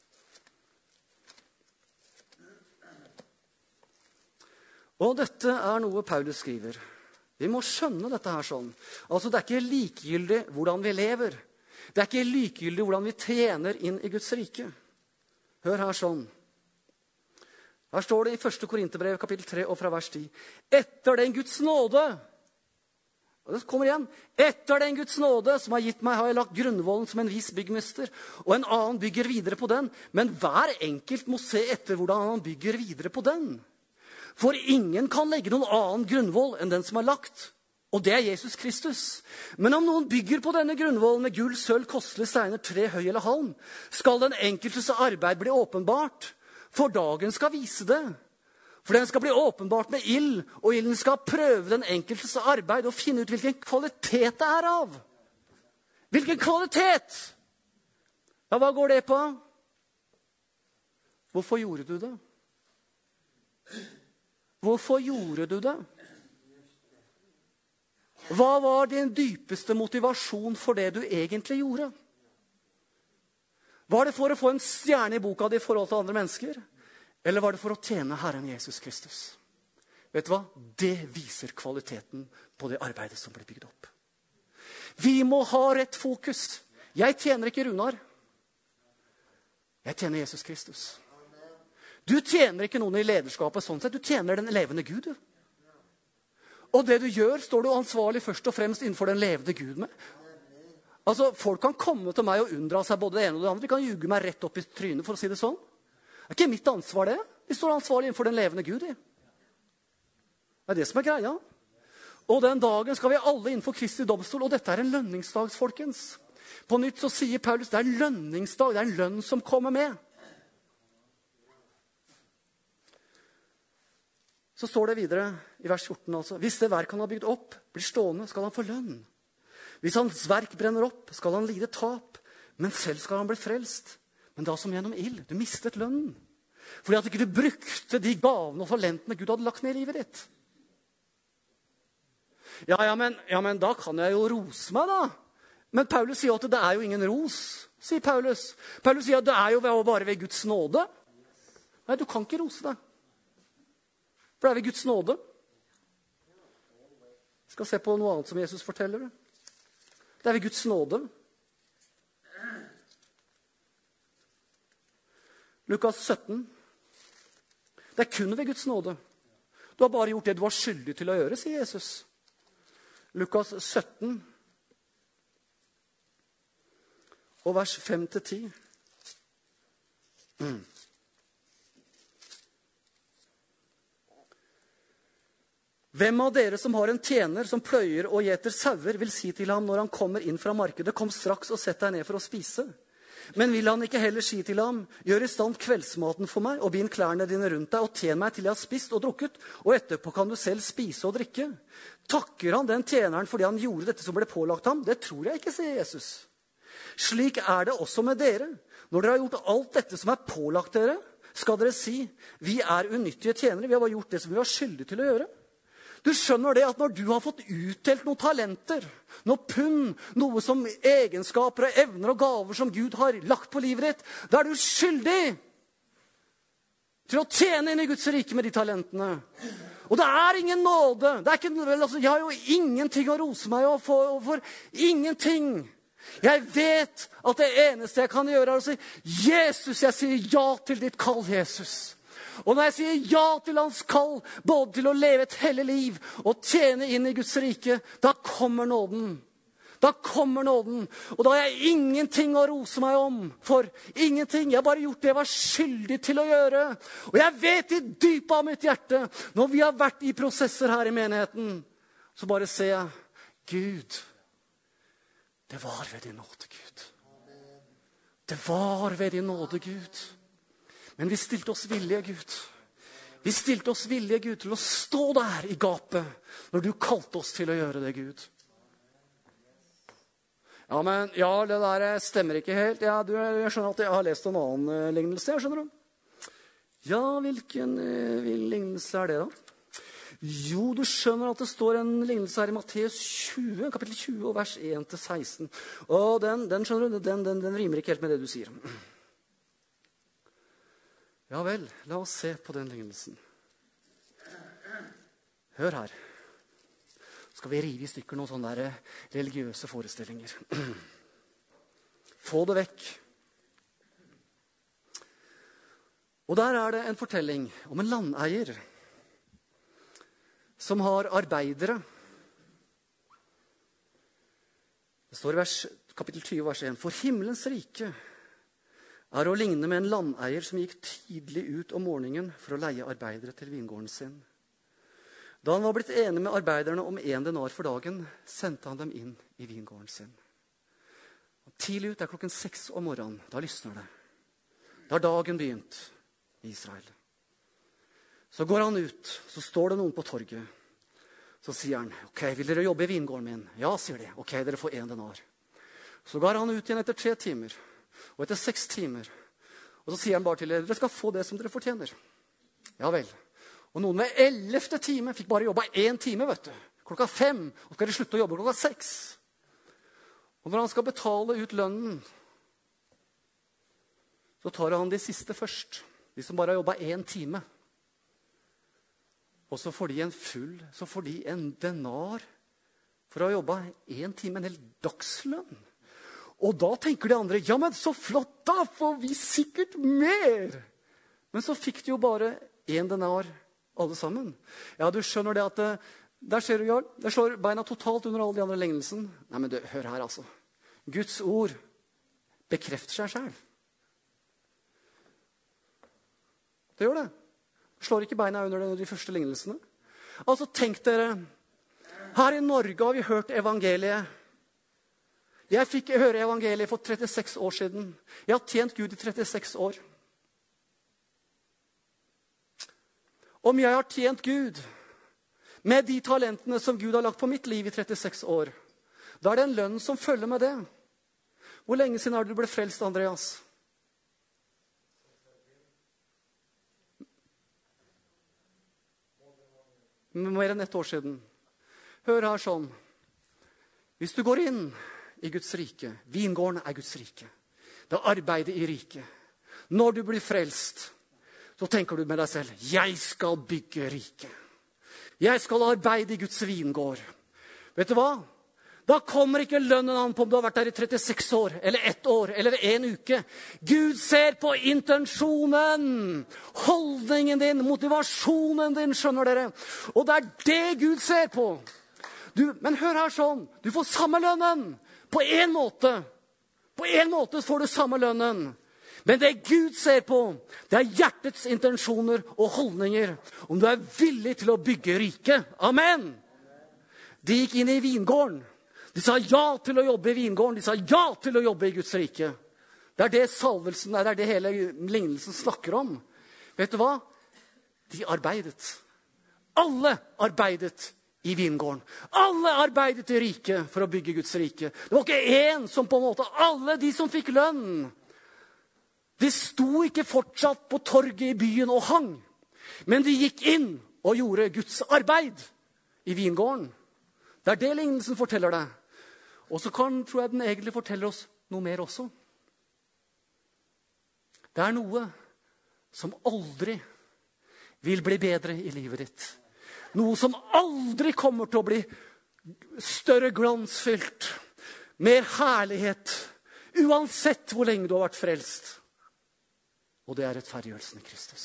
Og dette er noe Paulus skriver. Vi må skjønne dette her sånn. Altså, det er ikke likegyldig hvordan vi lever. Det er ikke likegyldig hvordan vi tjener inn i Guds rike. Hør her sånn. Her står det i første Korinterbrev, kapittel tre, og fra vers ti. Etter den Guds nåde, og det kommer igjen, etter den Guds nåde som har gitt meg, har jeg lagt grunnvollen som en vis byggmester, og en annen bygger videre på den. Men hver enkelt må se etter hvordan han bygger videre på den. For ingen kan legge noen annen grunnvoll enn den som er lagt. Og det er Jesus Kristus. Men om noen bygger på denne grunnvollen med gull, sølv, kostelige steiner, tre, høy eller halm, skal den enkeltes arbeid bli åpenbart. For dagen skal vise det. For den skal bli åpenbart med ild, og ilden skal prøve den enkeltes arbeid og finne ut hvilken kvalitet det er av. Hvilken kvalitet? Ja, hva går det på? Hvorfor gjorde du det? Hvorfor gjorde du det? Hva var din dypeste motivasjon for det du egentlig gjorde? Var det for å få en stjerne i boka di i forhold til andre mennesker? Eller var det for å tjene Herren Jesus Kristus? Vet du hva? Det viser kvaliteten på det arbeidet som blir bygd opp. Vi må ha rett fokus. Jeg tjener ikke Runar. Jeg tjener Jesus Kristus. Du tjener ikke noen i lederskapet sånn sett. Du tjener den levende Gud. Og det du gjør, står du ansvarlig først og fremst innenfor den levende Gud med. Altså, folk kan komme til meg og unndra seg både det ene og det andre. De kan ljuge meg rett opp i trynet, for å si det sånn. Det er ikke mitt ansvar, det. De står ansvarlig innenfor den levende Gud. Det er det som er greia. Og den dagen skal vi alle innenfor Kristi domstol, og dette er en lønningsdag, folkens. På nytt så sier Paulus, det er en lønningsdag, det er en lønn som kommer med. Så står det videre i vers fjorten altså. Hvis det verk han har bygd opp blir stående, skal han få lønn. Hvis hans verk brenner opp, skal han lide tap. Men selv skal han bli frelst. Men da som gjennom ild. Du mistet lønnen. Fordi at ikke du brukte de gavene og talentene Gud hadde lagt ned i livet ditt. Ja, ja, men, ja, men da kan jeg jo rose meg da. Men Paulus sier at det er jo ingen ros, sier Paulus. Paulus sier at det er jo bare ved Guds nåde. Nei, du kan ikke rose deg. For det er ved Guds nåde. Vi skal se på noe annet som Jesus forteller. Det er ved Guds nåde. Lukas sytten. Det er kun ved Guds nåde. Du har bare gjort det du var skyldig til å gjøre, sier Jesus. Lukas sytten. Og vers fem til ti. Mm. Hvem av dere som har en tjener som pløyer og gjeter sauer, vil si til ham når han kommer inn fra markedet, kom straks og sett deg ned for å spise? Men vil han ikke heller si til ham, gjør i stand kveldsmaten for meg, og bind klærne dine rundt deg, og tjen meg til jeg har spist og drukket, og etterpå kan du selv spise og drikke? Takker han den tjeneren fordi han gjorde dette som ble pålagt ham? Det tror jeg ikke, sier Jesus. Slik er det også med dere. Når dere har gjort alt dette som er pålagt dere, skal dere si, vi er unyttige tjenere, vi har bare gjort det som vi var skyldige til å gjøre. Du skjønner det at når du har fått utdelt noen talenter, noe pund, noe som egenskaper og evner og gaver som Gud har lagt på livet ditt, da er du skyldig til å tjene inn i Guds rike med de talentene. Og det er ingen nåde. Det er ikke, altså, jeg har jo ingenting å rose meg for, for ingenting. Jeg vet at det eneste jeg kan gjøre er å si, Jesus, jeg sier ja til ditt kall, Jesus. Og når jeg sier ja til hans kall, både til å leve et hellig liv og tjene inn i Guds rike, da kommer nåden. Da kommer nåden. Og da har jeg ingenting å rose meg om for. Ingenting. Jeg har bare gjort det jeg var skyldig til å gjøre. Og jeg vet i dypet av mitt hjerte, når vi har vært i prosesser her i menigheten, så bare ser jeg, Gud, det var ved din nåde, Gud. Det var ved din nåde, Gud. Men vi stilte oss villige, Gud. Vi stilte oss villige, Gud, til å stå der i gapet når du kalte oss til å gjøre det, Gud. Ja, men ja, det der stemmer ikke helt. Ja, du, jeg skjønner at jeg har lest en annen uh, lignelse, jeg skjønner du. Ja, hvilken uh, lignelse er det da? Jo, du skjønner at det står en lignelse her i Matteus tjue, kapittel tjue, vers en til seksten. Og den, den skjønner du, den, den, den rimer ikke helt med det du sier. Ja vel, la oss se på den lignelsen. Hør her. Skal vi rive i stykker noen sånne der religiøse forestillinger. Få det vekk. Og der er det en fortelling om en landeier som har arbeidere. Det står i vers, kapittel tjue, vers en. For himmelens rike er å ligne med en landeier som gikk tidlig ut om morgenen for å leie arbeidere til vingården sin. Da han var blitt enig med arbeiderne om en denar for dagen, sendte han dem inn i vingården sin. Tidlig ut er klokken seks om morgenen. Da lysner det. Da har dagen begynt i Israel. Så går han ut, så står det noen på torget. Så sier han, ok, vil dere jobbe i vingården min? Ja, sier de. Ok, dere får en denar. Så går han ut igjen etter tre timer. Og etter seks timer. Og så sier han bare til dere, dere skal få det som dere fortjener. Ja vel. Og noen med ellevte time fikk bare jobba én time, vet du. Klokka fem. Og skal de slutte å jobbe klokka seks. Og når han skal betale ut lønnen, så tar han de siste først. De som bare har jobba én time. Og så får de en full, så får de en denar for å ha jobba én time, en hel dagslønn. Og da tenker de andre, ja, men så flott, da får vi sikkert mer. Men så fikk de jo bare én denar alle sammen. Ja, du skjønner det at der ser du, Jarl, det slår beina totalt under alle de andre lignelsen. Nei, men du, hør her altså. Guds ord bekrefter seg selv. Det gjør det. Det slår ikke beina under de første lignelsene. Altså, tenk dere, her i Norge har vi hørt evangeliet. Jeg fikk høre evangeliet for trettiseks år siden. Jeg har tjent Gud i trettiseks år. Om jeg har tjent Gud med de talentene som Gud har lagt på mitt liv i trettiseks år, da er det en lønn som følger med det. Hvor lenge siden er det du ble frelst, Andreas? Mer enn ett år siden. Hør her sånn. Hvis du går inn i Guds rike, vingården er Guds rike, det er arbeidet i riket. Når du blir frelst, så tenker du med deg selv, jeg skal bygge riket. Jeg skal arbeide i Guds vingård. Vet du hva? Da kommer ikke lønnen an på om du har vært der i trettiseks år, eller ett år, eller en uke. Gud ser på intensjonen, holdningen din, motivasjonen din, skjønner dere. Og det er det Gud ser på. Du, men hør her sånn, du får samme lønnen. På en måte, på en måte får du samme lønnen. Men det Gud ser på, det er hjertets intensjoner og holdninger. Om du er villig til å bygge riket. Amen. De gikk inn i vingården. De sa ja til å jobbe i vingården. De sa ja til å jobbe i Guds rike. Det er det salvelsen, det er det hele lignelsen snakker om. Vet du hva? De arbeidet. Alle arbeidet i vingården. Alle arbeidet i riket for å bygge Guds rike. Det var ikke en som på en måte, alle de som fikk lønn, de sto ikke fortsatt på torget i byen og hang. Men de gikk inn og gjorde Guds arbeid i vingården. Det er det lignelsen forteller deg. Og så kan, tror jeg den egentlig forteller oss noe mer også. Det er noe som aldri vil bli bedre i livet ditt. Noe som aldri kommer til å bli større glansfylt, mer herlighet, uansett hvor lenge du har vært frelst. Og det er rettferdiggjørelsen i Kristus.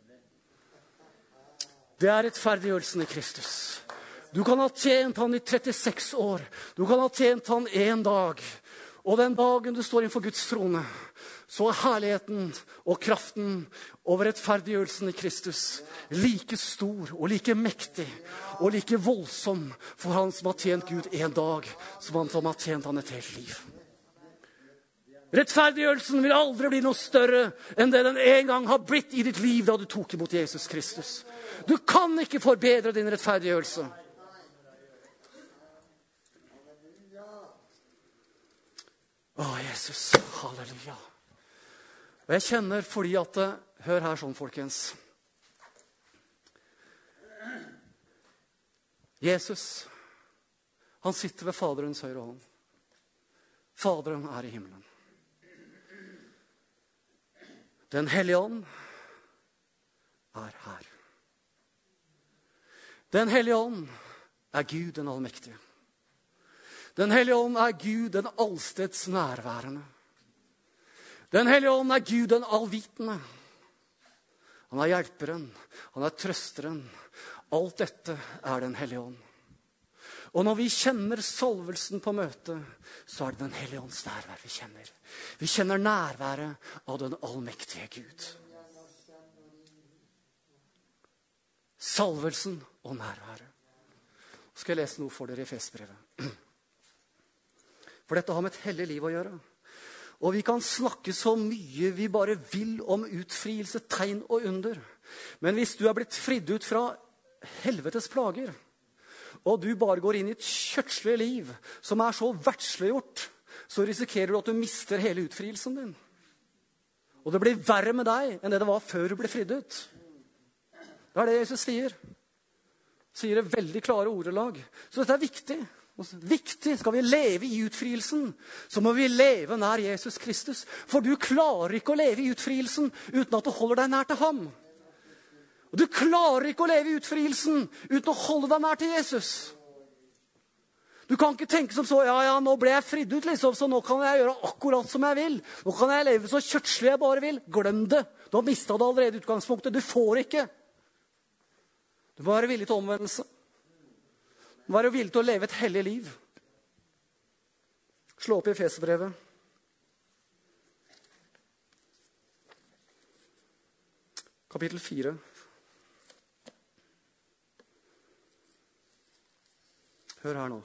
Det er rettferdiggjørelsen i Kristus. Du kan ha tjent han i trettiseks år. Du kan ha tjent han en dag. Og den dagen du står innenfor Guds trone, så er herligheten og kraften over rettferdiggjørelsen i Kristus like stor og like mektig og like voldsom for han som har tjent Gud en dag, som han som har tjent han et helt liv. Rettferdiggjørelsen vil aldri bli noe større enn det den en gang har blitt i ditt liv da du tok imot Jesus Kristus. Du kan ikke forbedre din rettferdiggjørelse. Å, Jesus, halleluja. Og jeg kjenner fordi at, hør her sånn, folkens. Jesus, han sitter ved Faderens høyre hånd. Faderen er i himmelen. Den hellige ånd er her. Den hellige ånd er Gud den allmektige. Den hellige ånd er Gud den allsteds nærværende. Den hellige ånd er Gud den allvitende. Han er hjelperen, han er trøsteren. Alt dette er den hellige ånd. Og når vi kjenner salvelsen på møtet, så er det den hellige ånds nærvær vi kjenner. Vi kjenner nærværet av den allmektige Gud. Salvelsen og nærværet. Så skal jeg lese noe for dere i Efesbrevet. For dette har med et hellig liv å gjøre. Og vi kan snakke så mye vi bare vil om utfrielse, tegn og under. Men hvis du er blitt fridd ut fra helvetes plager, og du bare går inn i et kjøttslig liv som er så verdsliggjort, så risikerer du at du mister hele utfrielsen din. Og det blir verre med deg enn det det var før du ble fridd ut. Det er det Jesus sier. Sier det veldig klare ordelag. Så dette er viktig. Viktig. Skal vi leve i utfrielsen, så må vi leve nær Jesus Kristus. For du klarer ikke å leve i utfrielsen uten at du holder deg nær til ham. Og du klarer ikke å leve i utfrielsen uten å holde deg nær til Jesus. Du kan ikke tenke som så, ja, ja, nå ble jeg fridd ut, liksom, så nå kan jeg gjøre akkurat som jeg vil. Nå kan jeg leve så kjøttslig jeg bare vil. Glem det. Du har mistet det allerede i utgangspunktet. Du får ikke. Du må være villig til omvendelse. Du må være villig til å leve et hellig liv. Slå opp i Efesbrevet. Kapittel fire. Hør her nå.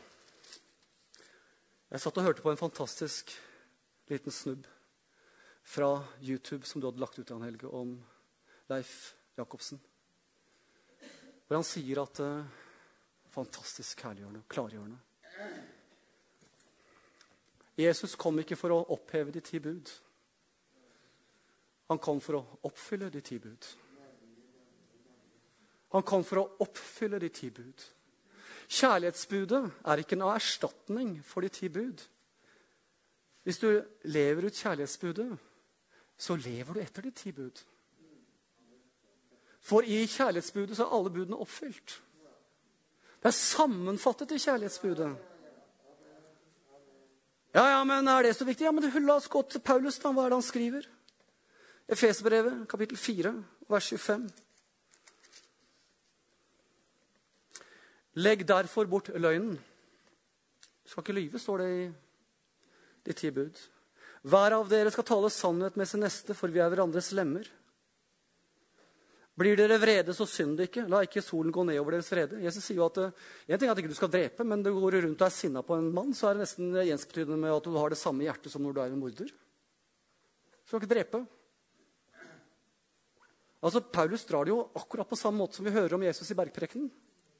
Jeg satt og hørte på en fantastisk liten snubb fra YouTube som du hadde lagt ut av en helge om Leif Jakobsen. Hvor han sier at uh, fantastisk kærliggjørende, klargjørende. Jesus kom ikke for å oppheve de ti bud. Han kom for å oppfylle de ti bud. Han kom for å oppfylle de ti bud. Kjærlighetsbudet er ikke noe erstatning for de ti bud. Hvis du lever ut kjærlighetsbudet, så lever du etter de ti bud. For i kjærlighetsbudet så er alle budene oppfylt. Det er sammenfattet i kjærlighetsbudet. Ja, ja, men er det så viktig? Ja, men la oss gå til Paulus, da. Hva er det han skriver? Efesbrevet, kapittel fire, vers tjuefem. Legg derfor bort løgnen. Du skal ikke lyve, står det i de ti bud. Hver av dere skal tale sannhet med sin neste, for vi er hverandres lemmer. Blir dere vrede, så synd ikke. La ikke solen gå ned over deres vrede. Jesus sier jo at en ting er at ikke du skal drepe, men du går rundt og er sinna på en mann, så er det nesten ensbetydende med at du har det samme hjertet som når du er en morder. Du skal ikke drepe. Altså, Paulus drar det jo akkurat på samme måte som vi hører om Jesus i bergprekenen.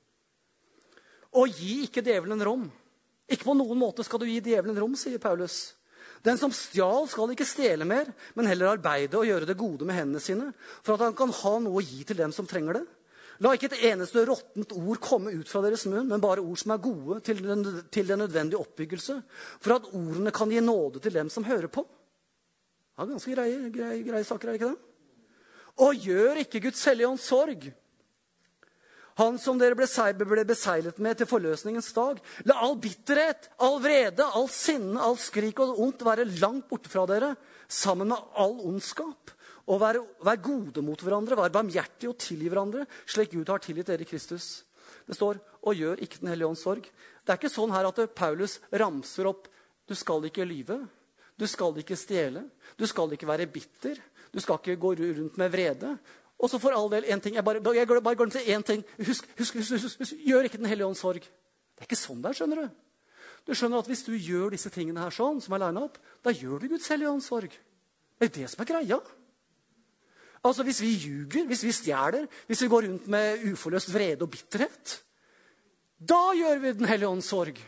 Og gi ikke djevelen rom. Ikke på noen måte skal du gi djevelen rom, sier Paulus. Den som stjal skal ikke stjele mer, men heller arbeide og gjøre det gode med hendene sine, for at han kan ha noe å gi til dem som trenger det. La ikke et eneste råttent ord komme ut fra deres munn, men bare ord som er gode til den, til den nødvendige oppbyggelse, for at ordene kan gi nåde til dem som hører på. Ja, ganske greie, greie, greie saker, er det ikke det? Og gjør ikke Guds hellige ånd sorg. Han som dere ble, ble beseilet med til forløsningens dag. La all bitterhet, all vrede, all sinne, all skrik og ondt være langt borte fra dere, sammen med all ondskap. Og vær, vær gode mot hverandre, vær barmhjertige og tilgi hverandre, slik Gud har tilgitt dere i Kristus. Det står, og gjør ikke den hellige ånds sorg. Det er ikke sånn her at Paulus ramser opp, du skal ikke lyve, du skal ikke stjele, du skal ikke være bitter, du skal ikke gå rundt med vrede. Og så for all del en ting, jeg bare, jeg bare går til en ting, husk, husk, husk, husk, husk, gjør ikke den hellige ånds sorg. Det er ikke sånn der, skjønner du. Du skjønner at hvis du gjør disse tingene her sånn, som er linet opp, da gjør du Guds hellige åndssorg. Det er det som er greia. Altså hvis vi ljuger, hvis vi stjeler, hvis vi går rundt med uforløst vrede og bitterhet, da gjør vi den hellige åndssorg.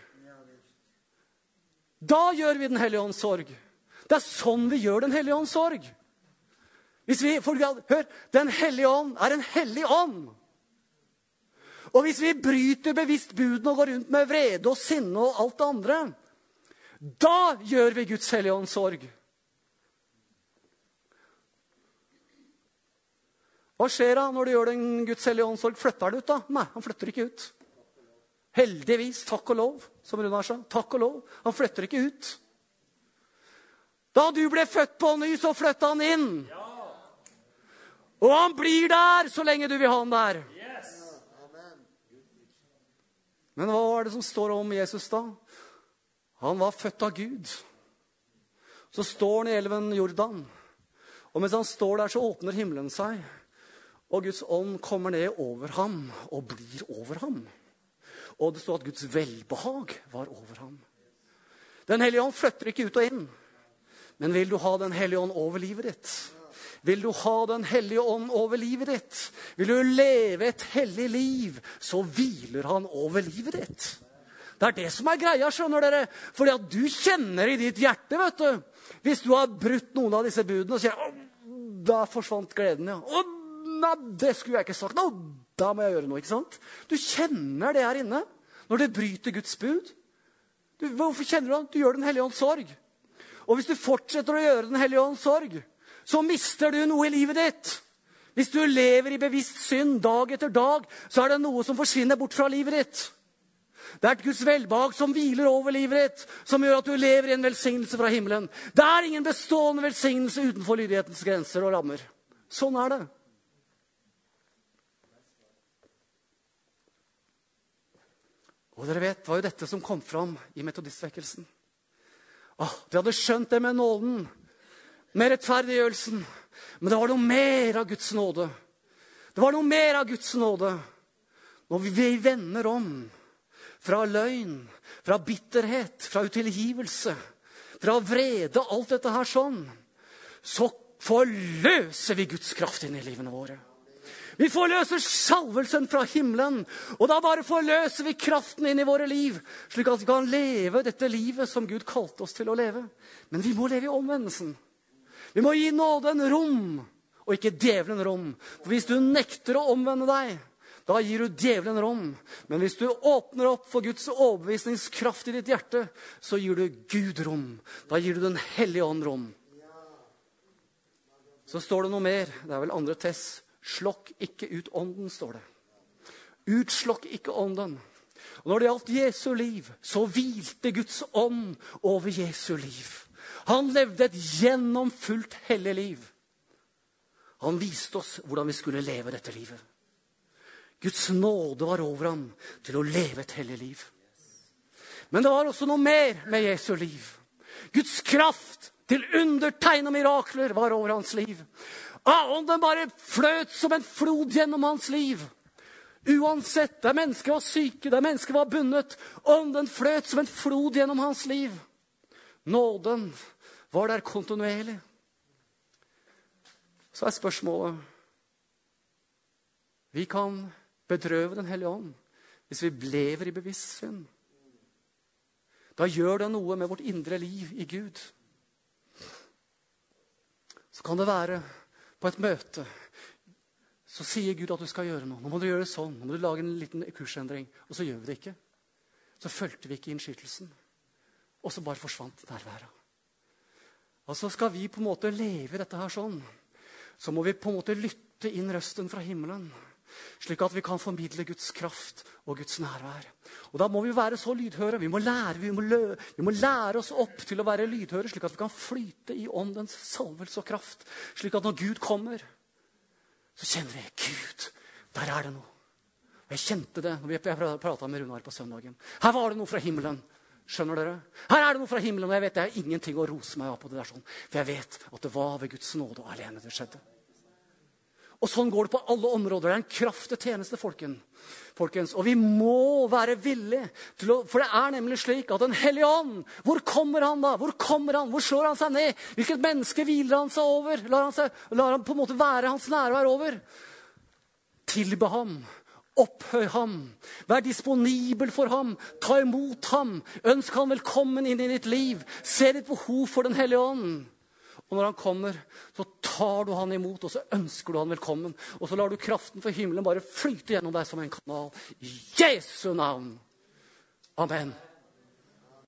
Da gjør vi den hellige åndssorg. Det er sånn vi gjør den hellige åndssorg. Hvis vi, for, hør, den hellige ånd er en hellig ånd. Og hvis vi bryter bevisst buden og går rundt med vrede og sinne og alt det andre, da gjør vi Guds hellige åndssorg. Hva skjer da når du gjør den Guds hellige åndssorg? Flytter det ut da? Nei, han flytter ikke ut. Heldigvis, takk og lov, som Runar sa. Takk og lov. Han flytter ikke ut. Da du ble født på ny, så flyttet han inn. Og han blir der så lenge du vil ha han der. Men hva er det som står om Jesus da? Han var født av Gud. Så står han i elven Jordan. Og mens han står der, så åpner himmelen seg. Og Guds ånd kommer ned over ham og blir over ham. Og det står at Guds velbehag var over ham. Den hellige ånd flytter ikke ut og inn. Men vil du ha den hellige ånd over livet ditt? Vil du ha den hellige ånd over livet ditt? Vil du leve et hellig liv, så hviler han over livet ditt. Det er det som er greia, skjønner dere. Fordi at du kjenner i ditt hjerte, vet du. Hvis du har brutt noen av disse budene, og sier, «Åh, da forsvant gleden, ja. Åh, nei, det skulle jeg ikke sagt. Nå, da må jeg gjøre noe, ikke sant? Du kjenner det her inne, når du bryter Guds bud. Du, hvorfor kjenner du det? Du gjør den hellige ånds sorg. Og hvis du fortsetter å gjøre den hellige ånds sorg, så mister du noe i livet ditt. Hvis du lever i bevisst synd dag etter dag, så er det noe som forsvinner bort fra livet ditt. Det er et Guds velbehag som hviler over livet ditt, som gjør at du lever i en velsignelse fra himmelen. Det er ingen bestående velsignelse utenfor lydighetens grenser og rammer. Sånn er det. Og dere vet, det var jo dette som kom fram i metodistvekkelsen. Åh, de hadde skjønt det med nåden, med rettferdiggjørelsen. Men det var noe mer av Guds nåde. Det var noe mer av Guds nåde. Når vi vender om fra løgn, fra bitterhet, fra utilgivelse, fra vrede, alt dette her sånn, så forløser vi Guds kraft inn i livene våre. Vi forløser salvelsen fra himmelen, og da bare forløser vi kraften inn i våre liv, slik at vi kan leve dette livet som Gud kalte oss til å leve. Men vi må leve i omvendelsen. Vi må gi nåden rom, og ikke djevelen rom. For hvis du nekter å omvende deg, da gir du djevelen rom. Men hvis du åpner opp for Guds overbevisningskraft i ditt hjerte, så gir du Gud rom. Da gir du den hellige ånd rom. Så står det noe mer. Det er vel andre Tess. Slokk ikke ut ånden, står det. Utslokk ikke ånden. Og når det gjaldt Jesu liv, så hvilte Guds ånd over Jesu liv. Han levde et gjennomfullt hellig liv. Han viste oss hvordan vi skulle leve dette livet. Guds nåde var over ham til å leve et hellig liv. Men det var også noe mer med Jesu liv. Guds kraft til undertegn og mirakler var over hans liv. Ah, ånden bare fløt som en flod gjennom hans liv. Uansett, der mennesker var syke, der mennesker var bundet, ånden fløt som en flod gjennom hans liv. Nåden var der kontinuerlig. Så er spørsmålet, vi kan bedrøve den hellige ånd hvis vi lever i bevisst synd. Da gjør det noe med vårt indre liv i Gud. Så kan det være på et møte, så sier Gud at du skal gjøre noe. Nå må du gjøre det sånn, nå må du lage en liten kursendring. Og så gjør vi det ikke. Så følte vi ikke innskytelsen. Og så bare forsvant nærværet. Og så skal vi på en måte leve dette her sånn. Så må vi på en måte lytte inn røsten fra himmelen. Slik at vi kan formidle Guds kraft og Guds nærvær. Og da må vi være så lydhøre. Vi må lære, vi må lø, vi må lære oss opp til å være lydhøre, slik at vi kan flyte i åndens salvelse og kraft. Slik at når Gud kommer, så kjenner vi, Gud, der er det noe. Og jeg kjente det når jeg pratet med Runar på søndagen. Her var det noe fra himmelen. Skjønner dere? Her er det noe fra himmelen, og jeg vet det er ingenting å rose meg av på det der sånn. For jeg vet at det var ved Guds nåde og alene det skjedde. Og sånn går det på alle områder. Det er en kraft til tjeneste, folkens. folkens. Og vi må være villige til å, for det er nemlig slik at den hellige ånd, hvor kommer han da? Hvor kommer han? Hvor slår han seg ned? Hvilket menneske hviler han seg over? Lar han, seg, lar han på en måte være hans nærvær over? Tilbe ham. Opphøy ham. Vær disponibel for ham. Ta imot ham. Ønsk han velkommen inn i ditt liv. Se ditt behov for den hellige ånd. Og når han kommer, så tar du han imot, og så ønsker du han velkommen. Og så lar du kraften for himmelen bare flyte gjennom deg som en kanal. I Jesu navn. Amen.